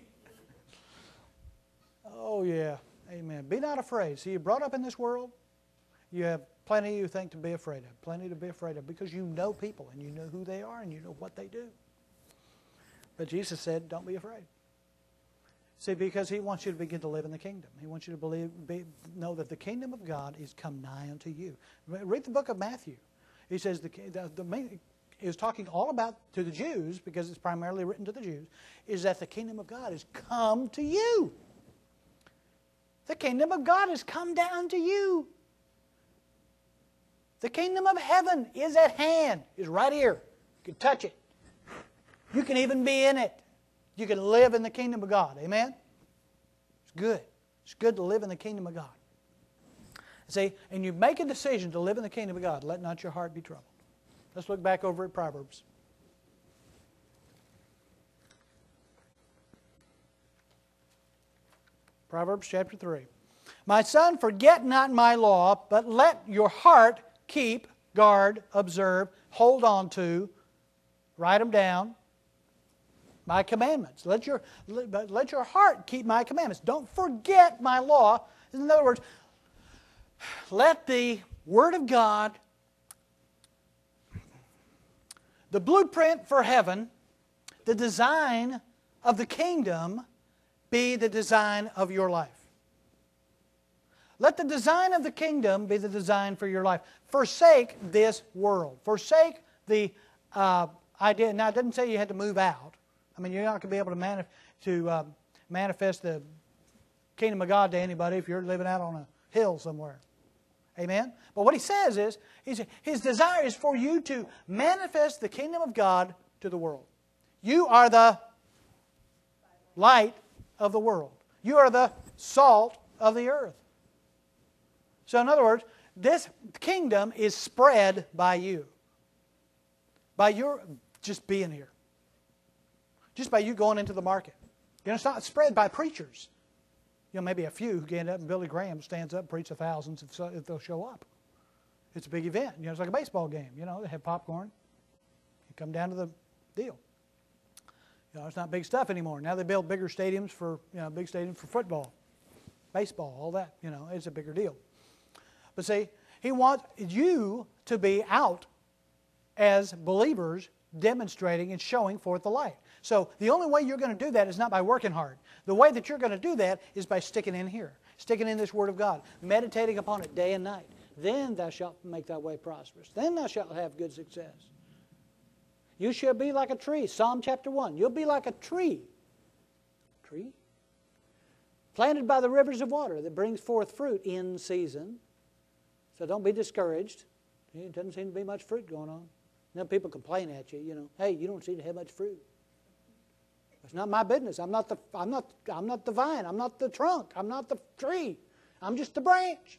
Oh, yeah. Amen. Be not afraid. See, you're brought up in this world. You have plenty you think to be afraid of. Plenty to be afraid of because you know people and you know who they are and you know what they do. But Jesus said, don't be afraid. See, because He wants you to begin to live in the kingdom. He wants you to believe, be, know that the kingdom of God is come nigh unto you. Read the book of Matthew. He says the, the, the main, is talking all about to the Jews, because it's primarily written to the Jews, is that the kingdom of God is come to you. The kingdom of God has come down to you. The kingdom of heaven is at hand, is right here. You can touch it. You can even be in it. You can live in the kingdom of God. Amen? It's good. It's good to live in the kingdom of God. See, and you make a decision to live in the kingdom of God. Let not your heart be troubled. Let's look back over at Proverbs. Proverbs chapter three. My son, forget not my law, but let your heart keep, guard, observe, hold on to, write them down, my commandments. Let your, let, let your heart keep my commandments. Don't forget my law. In other words, let the Word of God, the blueprint for heaven, the design of the kingdom, be the design of your life. Let the design of the kingdom be the design for your life. Forsake this world. Forsake the uh, idea. Now, it doesn't say you had to move out. I mean, you're not going to be able to, manif- to uh, manifest the kingdom of God to anybody if you're living out on a hill somewhere. Amen? But what he says is, he's, his desire is for you to manifest the kingdom of God to the world. You are the light of the world. You are the salt of the earth. So in other words, this kingdom is spread by you. By your just being here. Just by you going into the market. You know, it's not spread by preachers. You know, maybe a few who get up and Billy Graham stands up and preaches to thousands if, so, if they'll show up. It's a big event. You know, it's like a baseball game. You know, they have popcorn. You come down to the deal. You know, it's not big stuff anymore. Now they build bigger stadiums for, you know, big stadiums for football, baseball, all that. You know, it's a bigger deal. But see, he wants you to be out as believers demonstrating and showing forth the light. So the only way you're going to do that is not by working hard. The way that you're going to do that is by sticking in here, sticking in this Word of God, meditating upon it day and night. Then thou shalt make thy way prosperous. Then thou shalt have good success. You shall be like a tree. Psalm chapter one. You'll be like a tree. Tree? Planted by the rivers of water that brings forth fruit in season. So don't be discouraged. It doesn't seem to be much fruit going on. Then people complain at you, you know, hey, you don't seem to have much fruit. It's not my business. I'm not the I'm not I'm not the vine. I'm not the trunk. I'm not the tree. I'm just the branch.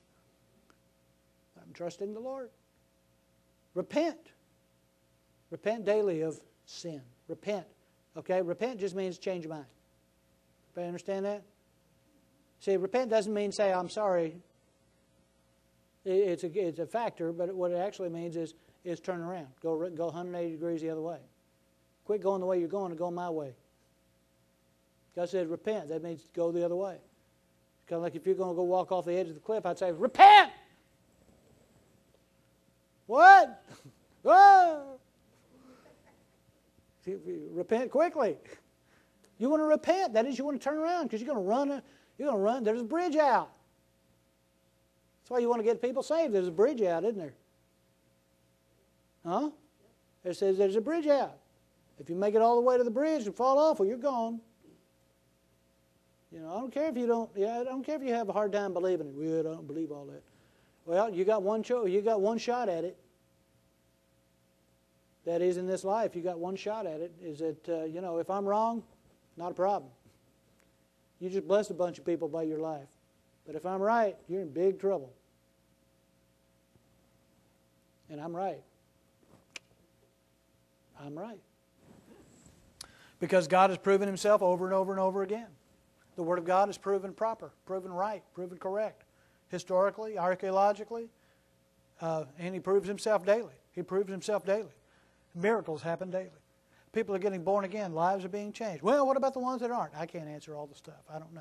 I'm trusting the Lord. Repent. Repent daily of sin. Repent. Okay? Repent just means change your mind. Everybody understand that? See, repent doesn't mean say, I'm sorry. It's a, it's a factor, but what it actually means is, is turn around. Go, go one hundred eighty degrees the other way. Quit going the way you're going and go my way. God said repent. That means go the other way. It's kind of like if you're going to go walk off the edge of the cliff, I'd say, repent! What? Whoa! Repent quickly. You want to repent. That is, you want to turn around because you're going to run. You're going to run. There's a bridge out. That's why you want to get people saved. There's a bridge out, isn't there? Huh? It says there's a bridge out. If you make it all the way to the bridge and fall off, well, you're gone. You know, I don't care if you don't. Yeah, I don't care if you have a hard time believing it. Well, I don't believe all that. Well, you got one cho- You got one shot at it. That is, in this life, you got one shot at it. Is that uh, you know, if I'm wrong, not a problem. You just blessed a bunch of people by your life. But if I'm right, you're in big trouble. And I'm right. I'm right. Because God has proven Himself over and over and over again. The Word of God is proven proper, proven right, proven correct. Historically, archaeologically, uh, and He proves Himself daily. He proves Himself daily. Miracles happen daily. People are getting born again. Lives are being changed. Well, what about the ones that aren't? I can't answer all the stuff. I don't know.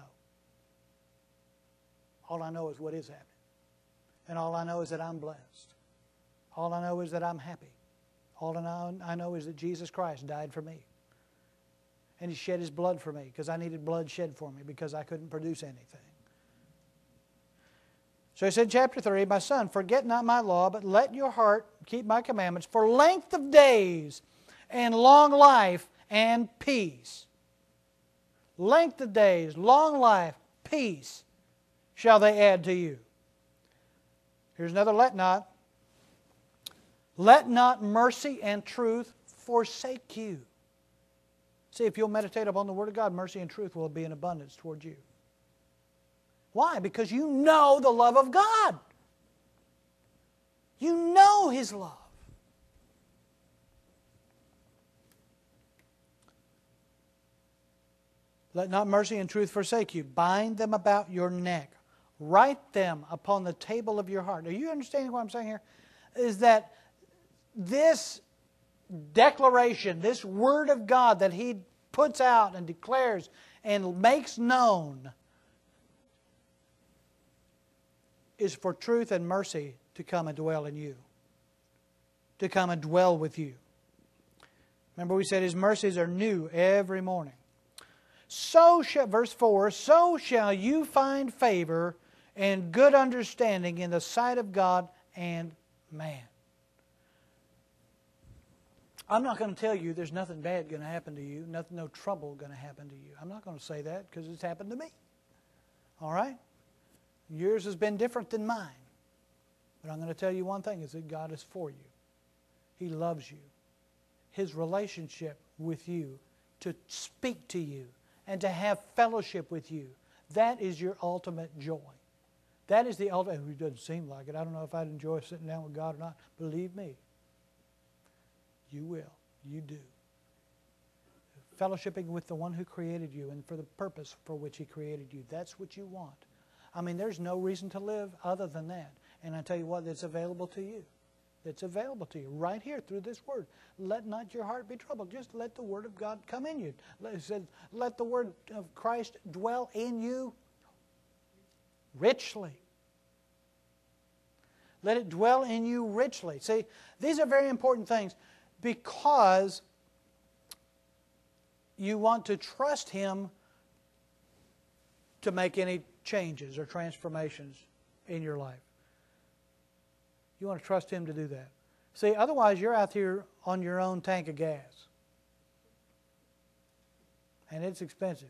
All I know is what is happening. And all I know is that I'm blessed. All I know is that I'm happy. All I know, I know is that Jesus Christ died for me. And He shed His blood for me because I needed blood shed for me because I couldn't produce anything. So He said, chapter three, my son, forget not my law, but let your heart keep my commandments for length of days and long life and peace. Length of days, long life, peace shall they add to you. Here's another let not. Let not mercy and truth forsake you. See, if you'll meditate upon the Word of God, mercy and truth will be in abundance towards you. Why? Because you know the love of God. You know His love. Let not mercy and truth forsake you. Bind them about your neck. Write them upon the table of your heart. Are you understanding what I'm saying here? Is that this declaration, this Word of God that He puts out and declares and makes known is for truth and mercy to come and dwell in you. To come and dwell with you. Remember we said His mercies are new every morning. So shall, verse four, so shall you find favor and good understanding in the sight of God and man. I'm not going to tell you there's nothing bad going to happen to you, nothing, no trouble going to happen to you. I'm not going to say that because it's happened to me. All right? Yours has been different than mine. But I'm going to tell you one thing, is that God is for you. He loves you. His relationship with you, to speak to you and to have fellowship with you, that is your ultimate joy. That is the ultimate. It doesn't seem like it. I don't know if I'd enjoy sitting down with God or not. Believe me, you will. You do. Fellowshipping with the one who created you and for the purpose for which He created you. That's what you want. I mean, there's no reason to live other than that. And I tell you what, it's available to you. It's available to you right here through this Word. Let not your heart be troubled. Just let the Word of God come in you. It said, let the Word of Christ dwell in you richly. Let it dwell in you richly. See, these are very important things because you want to trust Him to make any changes or transformations in your life. You want to trust Him to do that. See, otherwise you're out here on your own tank of gas. And it's expensive.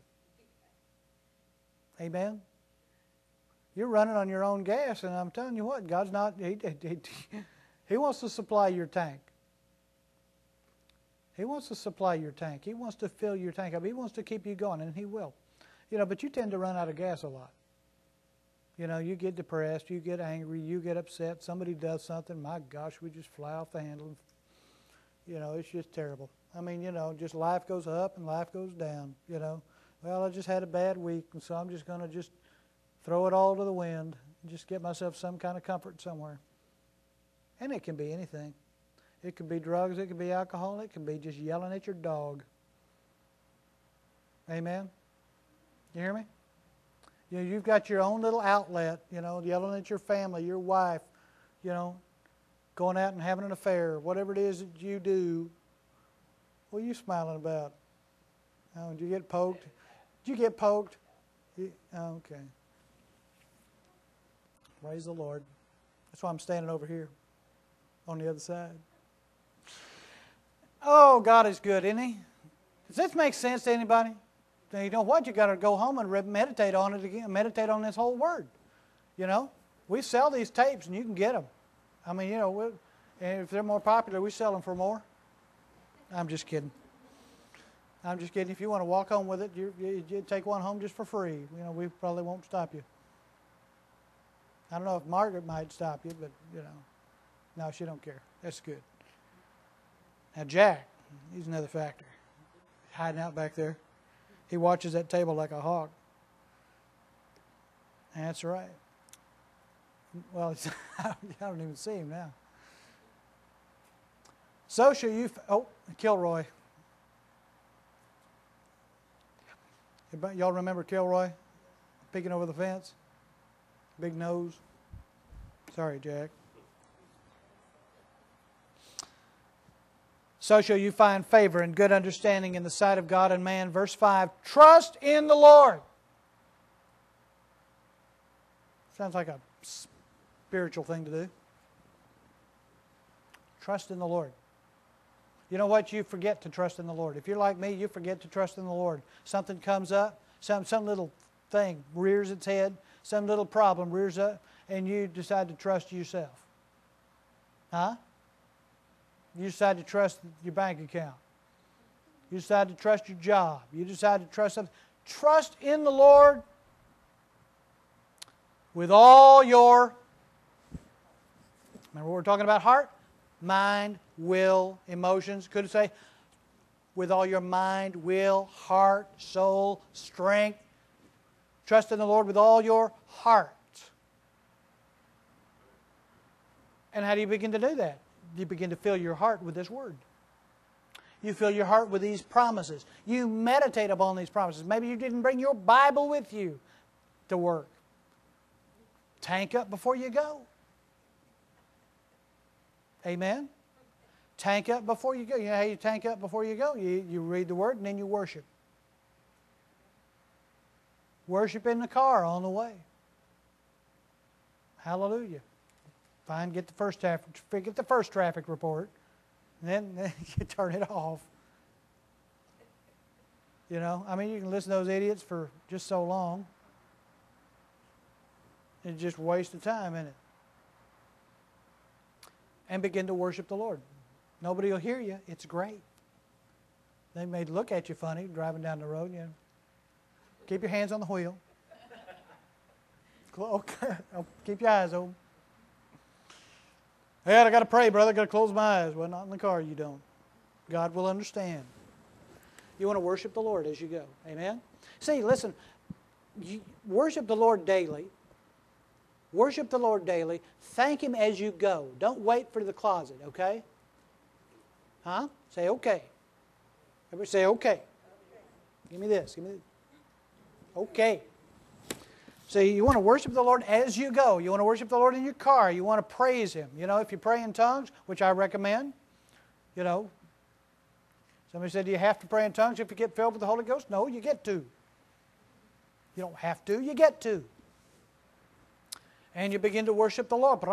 Amen? You're running on your own gas, and I'm telling you what, God's not, He, he, he wants to supply your tank. He wants to supply your tank. He wants to fill your tank up. He wants to keep you going, and He will. You know, but you tend to run out of gas a lot. You know, you get depressed, you get angry, you get upset, somebody does something, my gosh, we just fly off the handle. You know, it's just terrible. I mean, you know, just life goes up and life goes down, you know. Well, I just had a bad week, and so I'm just going to just throw it all to the wind and just get myself some kind of comfort somewhere. And it can be anything. It can be drugs, it can be alcohol, it can be just yelling at your dog. Amen? You hear me? You know, you've got your own little outlet, you know, yelling at your family, your wife, you know, going out and having an affair, whatever it is that you do. What are you smiling about? Oh, did you get poked? Did you get poked? You, oh, okay. Praise the Lord. That's why I'm standing over here on the other side. Oh, God is good, isn't He? Does this make sense to anybody? You know what? You got to go home and meditate on it again. Meditate on this whole Word. You know, we sell these tapes and you can get them. I mean, you know, we, and if they're more popular, we sell them for more. I'm just kidding. I'm just kidding. If you want to walk home with it, you, you, you take one home just for free. You know, we probably won't stop you. I don't know if Margaret might stop you, but, you know, no, she don't care. That's good. Now, Jack, he's another factor. Hiding out back there. He watches that table like a hawk. That's right. Well, I don't even see him now. So shall you... Oh, Kilroy. Y'all remember Kilroy? Peeking over the fence? Big nose. Sorry, Jack. So shall you find favor and good understanding in the sight of God and man. Verse five, trust in the Lord. Sounds like a spiritual thing to do. Trust in the Lord. You know what? You forget to trust in the Lord. If you're like me, you forget to trust in the Lord. Something comes up, some, some little thing rears its head, some little problem rears up, and you decide to trust yourself. Huh? You decide to trust your bank account. You decide to trust your job. You decide to trust something. Trust in the Lord with all your, remember what we're talking about, heart, mind, will, emotions. Could it say with all your mind, will, heart, soul, strength. Trust in the Lord with all your heart. And how do you begin to do that? You begin to fill your heart with this Word. You fill your heart with these promises. You meditate upon these promises. Maybe you didn't bring your Bible with you to work. Tank up before you go. Amen? Tank up before you go. You know how you tank up before you go? You, you read the Word and then you worship. Worship in the car on the way. Hallelujah. Fine, get the first traffic, get the first traffic report, and then, then you turn it off. You know, I mean, you can listen to those idiots for just so long. It's just a waste of time, isn't it? And begin to worship the Lord. Nobody will hear you. It's great. They may look at you funny driving down the road. You know. Keep your hands on the wheel. Okay. Keep your eyes open. Hey, I got to pray, brother. I got to close my eyes. Well, not in the car, you don't. God will understand. You want to worship the Lord as you go. Amen? See, listen. You worship the Lord daily. Worship the Lord daily. Thank Him as you go. Don't wait for the closet, okay? Huh? Say, okay. Everybody say, okay. Give me this. Give me this. Okay. See, you want to worship the Lord as you go. You want to worship the Lord in your car. You want to praise Him. You know, if you pray in tongues, which I recommend, you know. Somebody said, do you have to pray in tongues if you get filled with the Holy Ghost? No, you get to. You don't have to, you get to. And you begin to worship the Lord.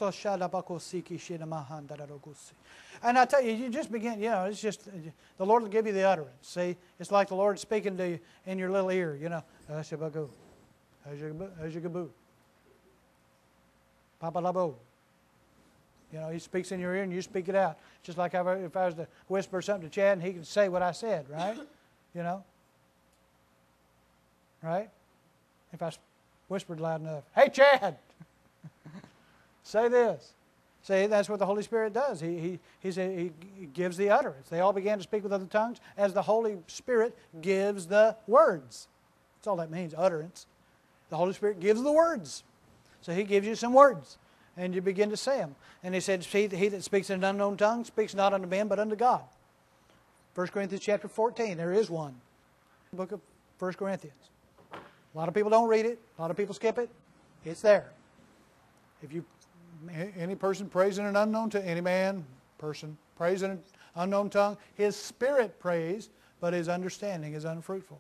And I tell you, you just begin, you know, it's just, the Lord will give you the utterance. See, it's like the Lord speaking to you in your little ear, you know. Papa. You know, He speaks in your ear and you speak it out. Just like if I was to whisper something to Chad and he could say what I said, right? You know? Right? If I whispered loud enough. Hey, Chad! Say this. See, that's what the Holy Spirit does. He, he, he's a, he gives the utterance. They all began to speak with other tongues as the Holy Spirit gives the words. That's all that means, utterance. The Holy Spirit gives the words. So He gives you some words. And you begin to say them. And He said, he, he that speaks in an unknown tongue speaks not unto men, but unto God. First Corinthians chapter fourteen, there is one. The book of First Corinthians. A lot of people don't read it. A lot of people skip it. It's there. If you, any person prays in an unknown tongue, any man, person, prays in an Unknown tongue. His spirit prays, but his understanding is unfruitful.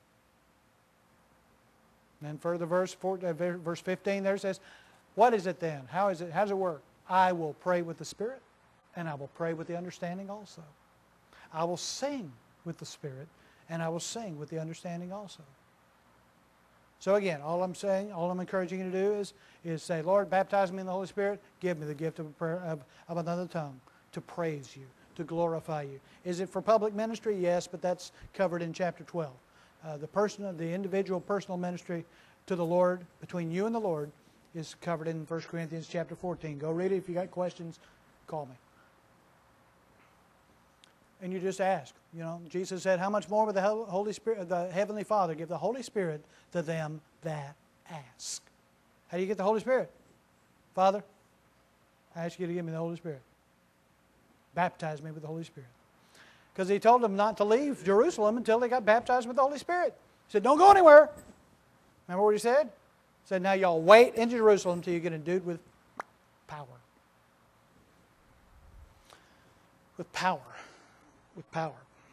And then further, verse fourteen, verse fifteen there says, what is it then? How is it? How does it work? I will pray with the Spirit, and I will pray with the understanding also. I will sing with the Spirit, and I will sing with the understanding also. So again, all I'm saying, all I'm encouraging you to do is, is say, Lord, baptize me in the Holy Spirit. Give me the gift of, a prayer, of, of another tongue to praise you, to glorify you. Is it for public ministry? Yes, but that's covered in chapter twelve. Uh, the personal, the individual personal ministry to the Lord, between you and the Lord, is covered in First Corinthians chapter fourteen. Go read it. If you got questions, call me. And you just ask. You know, Jesus said, how much more will the Holy Spirit, the Heavenly Father give the Holy Spirit to them that ask? How do you get the Holy Spirit? Father, I ask you to give me the Holy Spirit. Baptize me with the Holy Spirit. Because he told them not to leave Jerusalem until they got baptized with the Holy Spirit. He said, don't go anywhere. Remember what he said? He said, now y'all wait in Jerusalem until you get endued with power. With power. With power.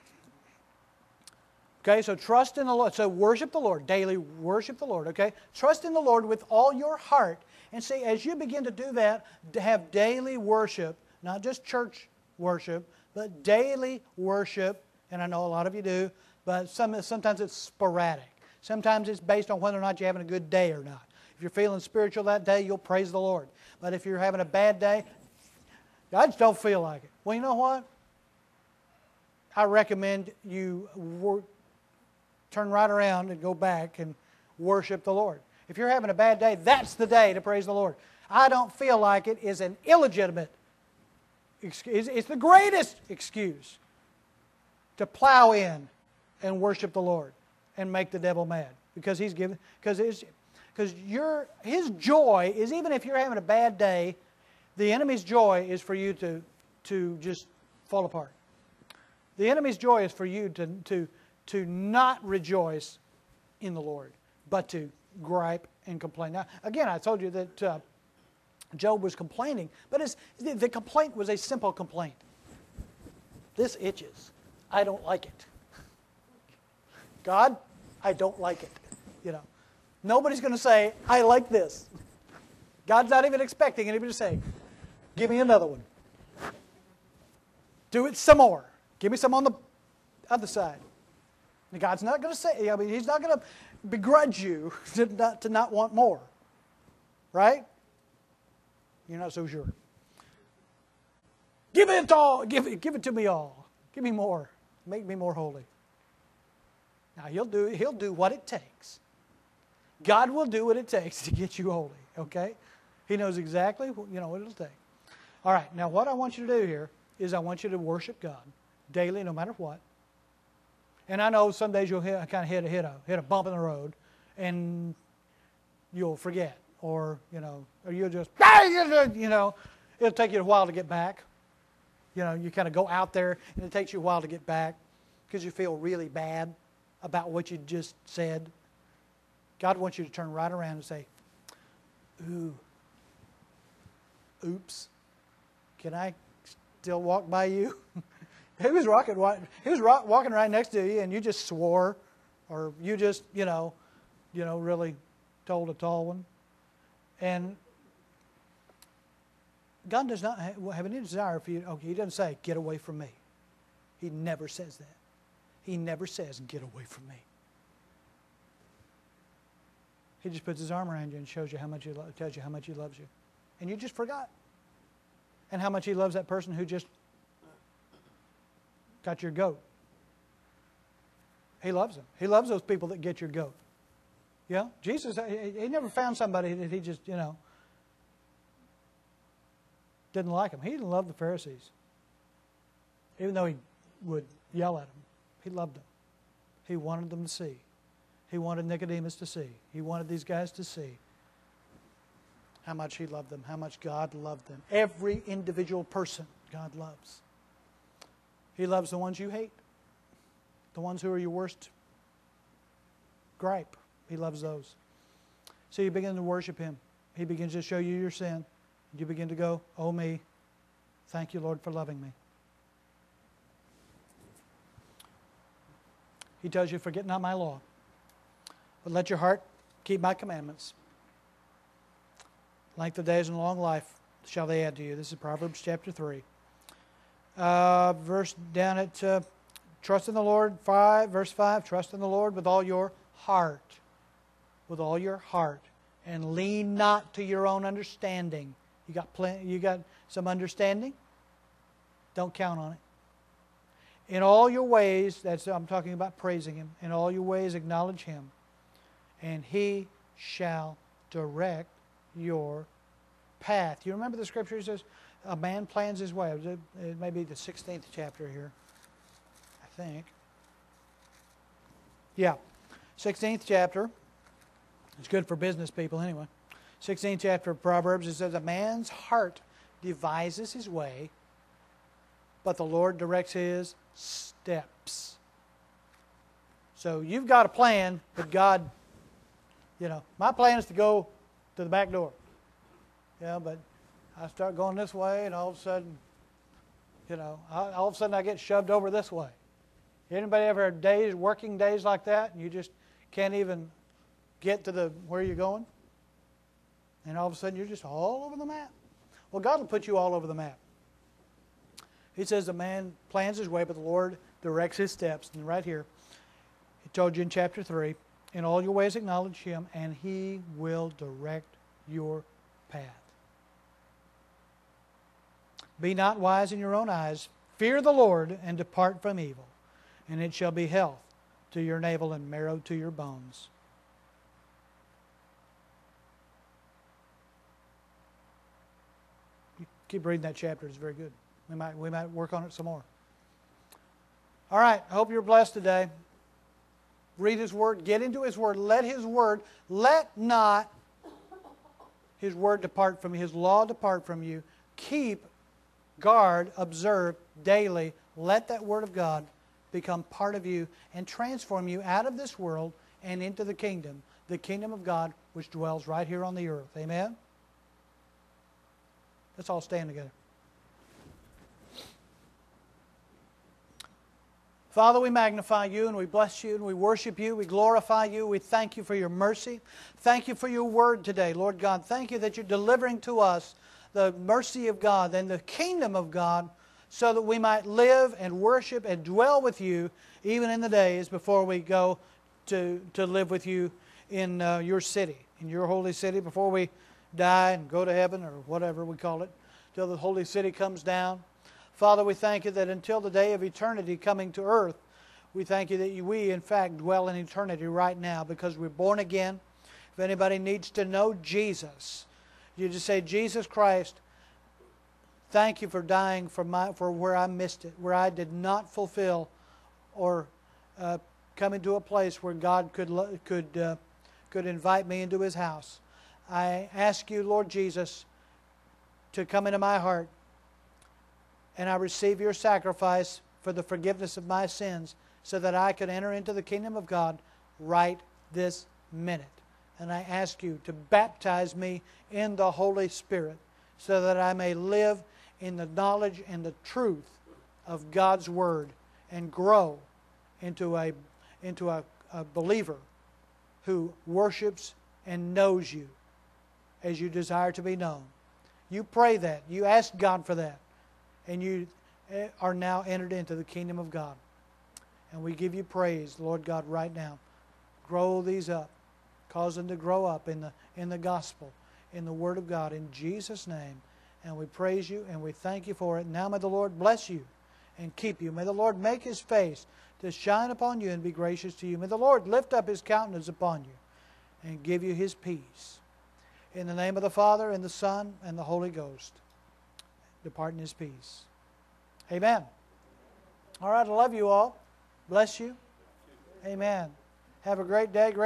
Okay, so trust in the Lord. So worship the Lord. Daily worship the Lord, okay? Trust in the Lord with all your heart. And see, as you begin to do that, to have daily worship, not just church worship, but daily worship, and I know a lot of you do, but some, sometimes it's sporadic. Sometimes it's based on whether or not you're having a good day or not. If you're feeling spiritual that day, you'll praise the Lord. But if you're having a bad day, I just don't feel like it. Well, you know what? I recommend you wor- turn right around and go back and worship the Lord. If you're having a bad day, that's the day to praise the Lord. I don't feel like it is an illegitimate excuse. It's the greatest excuse to plow in and worship the Lord and make the devil mad, because he's given because it's because your his joy is, even if you're having a bad day, the enemy's joy is for you to to just fall apart. The enemy's joy is for you to to to not rejoice in the Lord, but to gripe and complain. Now, again, I told you that uh, Job was complaining, but his, the, the complaint was a simple complaint. This itches. I don't like it. God, I don't like it. You know, nobody's going to say, I like this. God's not even expecting anybody to say, give me another one. Do it some more. Give me some on the other side. And God's not going to say, I mean, He's not going to begrudge you to not, to not want more. Right? You're not so sure. Give it all. Give it, give it to me all. Give me more. Make me more holy. Now, he'll do, he'll do what it takes. God will do what it takes to get you holy. Okay? He knows exactly you know, what it'll take. All right. Now, what I want you to do here is I want you to worship God daily, no matter what. And I know some days you'll hit, kind of hit a, hit, a, hit a bump in the road, and you'll forget. Or, you know, or you'll just, you know, it'll take you a while to get back. You know, you kind of go out there, and it takes you a while to get back because you feel really bad about what you just said. God wants you to turn right around and say, ooh, oops, can I still walk by you? He was walking, he was walking right next to you, and you just swore, or you just, you know, you know, really told a tall one. And God does not have any desire for you. Okay, He doesn't say, get away from me. He never says that. He never says, get away from me. He just puts His arm around you and shows you how much He lo- tells you how much He loves you. And you just forgot. And how much He loves that person who just got your goat. He loves them. He loves those people that get your goat. Yeah? Jesus, he, he never found somebody that He just, you know, didn't like them. He didn't love the Pharisees. Even though He would yell at them. He loved them. He wanted them to see. He wanted Nicodemus to see. He wanted these guys to see how much He loved them, how much God loved them. Every individual person God loves. He loves the ones you hate. The ones who are your worst gripe. He loves those. So you begin to worship Him. He begins to show you your sin. You begin to go, oh me, thank you, Lord, for loving me. He tells you, forget not my law, but let your heart keep my commandments. Length of days and long life shall they add to you. This is Proverbs chapter three. Uh, verse down at uh, trust in the Lord, five, verse five, trust in the Lord with all your heart. With all your heart. And lean not to your own understanding. You got plenty, you got some understanding? Don't count on it. In all your ways, that's I'm talking about praising Him. In all your ways acknowledge Him, and He shall direct your path. You remember the scripture says, a man plans his way. It may be the sixteenth chapter here, I think. Yeah, sixteenth chapter. It's good for business people anyway. sixteenth chapter of Proverbs, it says, a man's heart devises his way, but the Lord directs his steps. So you've got a plan, but God, you know, my plan is to go to the back door. Yeah, but I start going this way, and all of a sudden, you know, all of a sudden I get shoved over this way. Anybody ever have days, working days like that, and you just can't even get to the where you're going? And all of a sudden you're just all over the map. Well, God will put you all over the map. He says a man plans his way, but the Lord directs his steps. And right here, He told you in chapter three, in all your ways acknowledge Him, and He will direct your path. Be not wise in your own eyes. Fear the Lord and depart from evil, and it shall be health to your navel and marrow to your bones. You keep reading that chapter. It's very good. We might, we might work on it some more. All right. I hope you're blessed today. Read His Word. Get into His Word. Let His Word, let not His Word depart from you, His law depart from you. Keep, guard, observe daily. Let that Word of God become part of you and transform you out of this world and into the kingdom, the kingdom of God which dwells right here on the earth. Amen? Let's all stand together. Father, we magnify You and we bless You and we worship You. We glorify You. We thank You for Your mercy. Thank You for Your Word today, Lord God. Thank You that You're delivering to us the mercy of God and the kingdom of God so that we might live and worship and dwell with You even in the days before we go to, to live with You in uh, Your city, in Your holy city, before we die and go to heaven or whatever we call it, till the holy city comes down. Father, we thank You that until the day of eternity coming to earth, we thank You that you, we, in fact, dwell in eternity right now because we're born again. If anybody needs to know Jesus, you just say, Jesus Christ, thank You for dying for, my, for where I missed it, where I did not fulfill or uh, come into a place where God could, could, uh, could invite me into His house. I ask You, Lord Jesus, to come into my heart, and I receive Your sacrifice for the forgiveness of my sins so that I could enter into the kingdom of God right this minute. And I ask You to baptize me in the Holy Spirit so that I may live in the knowledge and the truth of God's Word and grow into a, into a, a believer who worships and knows You as You desire to be known. You pray that. You ask God for that. And you are now entered into the kingdom of God. And we give You praise, Lord God, right now. Grow these up. Cause them to grow up in the, in the gospel, in the Word of God, in Jesus' name. And we praise You and we thank You for it. Now may the Lord bless you and keep you. May the Lord make His face to shine upon you and be gracious to you. May the Lord lift up His countenance upon you and give you His peace. In the name of the Father, and the Son, and the Holy Ghost. Depart in His peace. Amen. All right, I love you all. Bless you. Amen. Have a great day. Great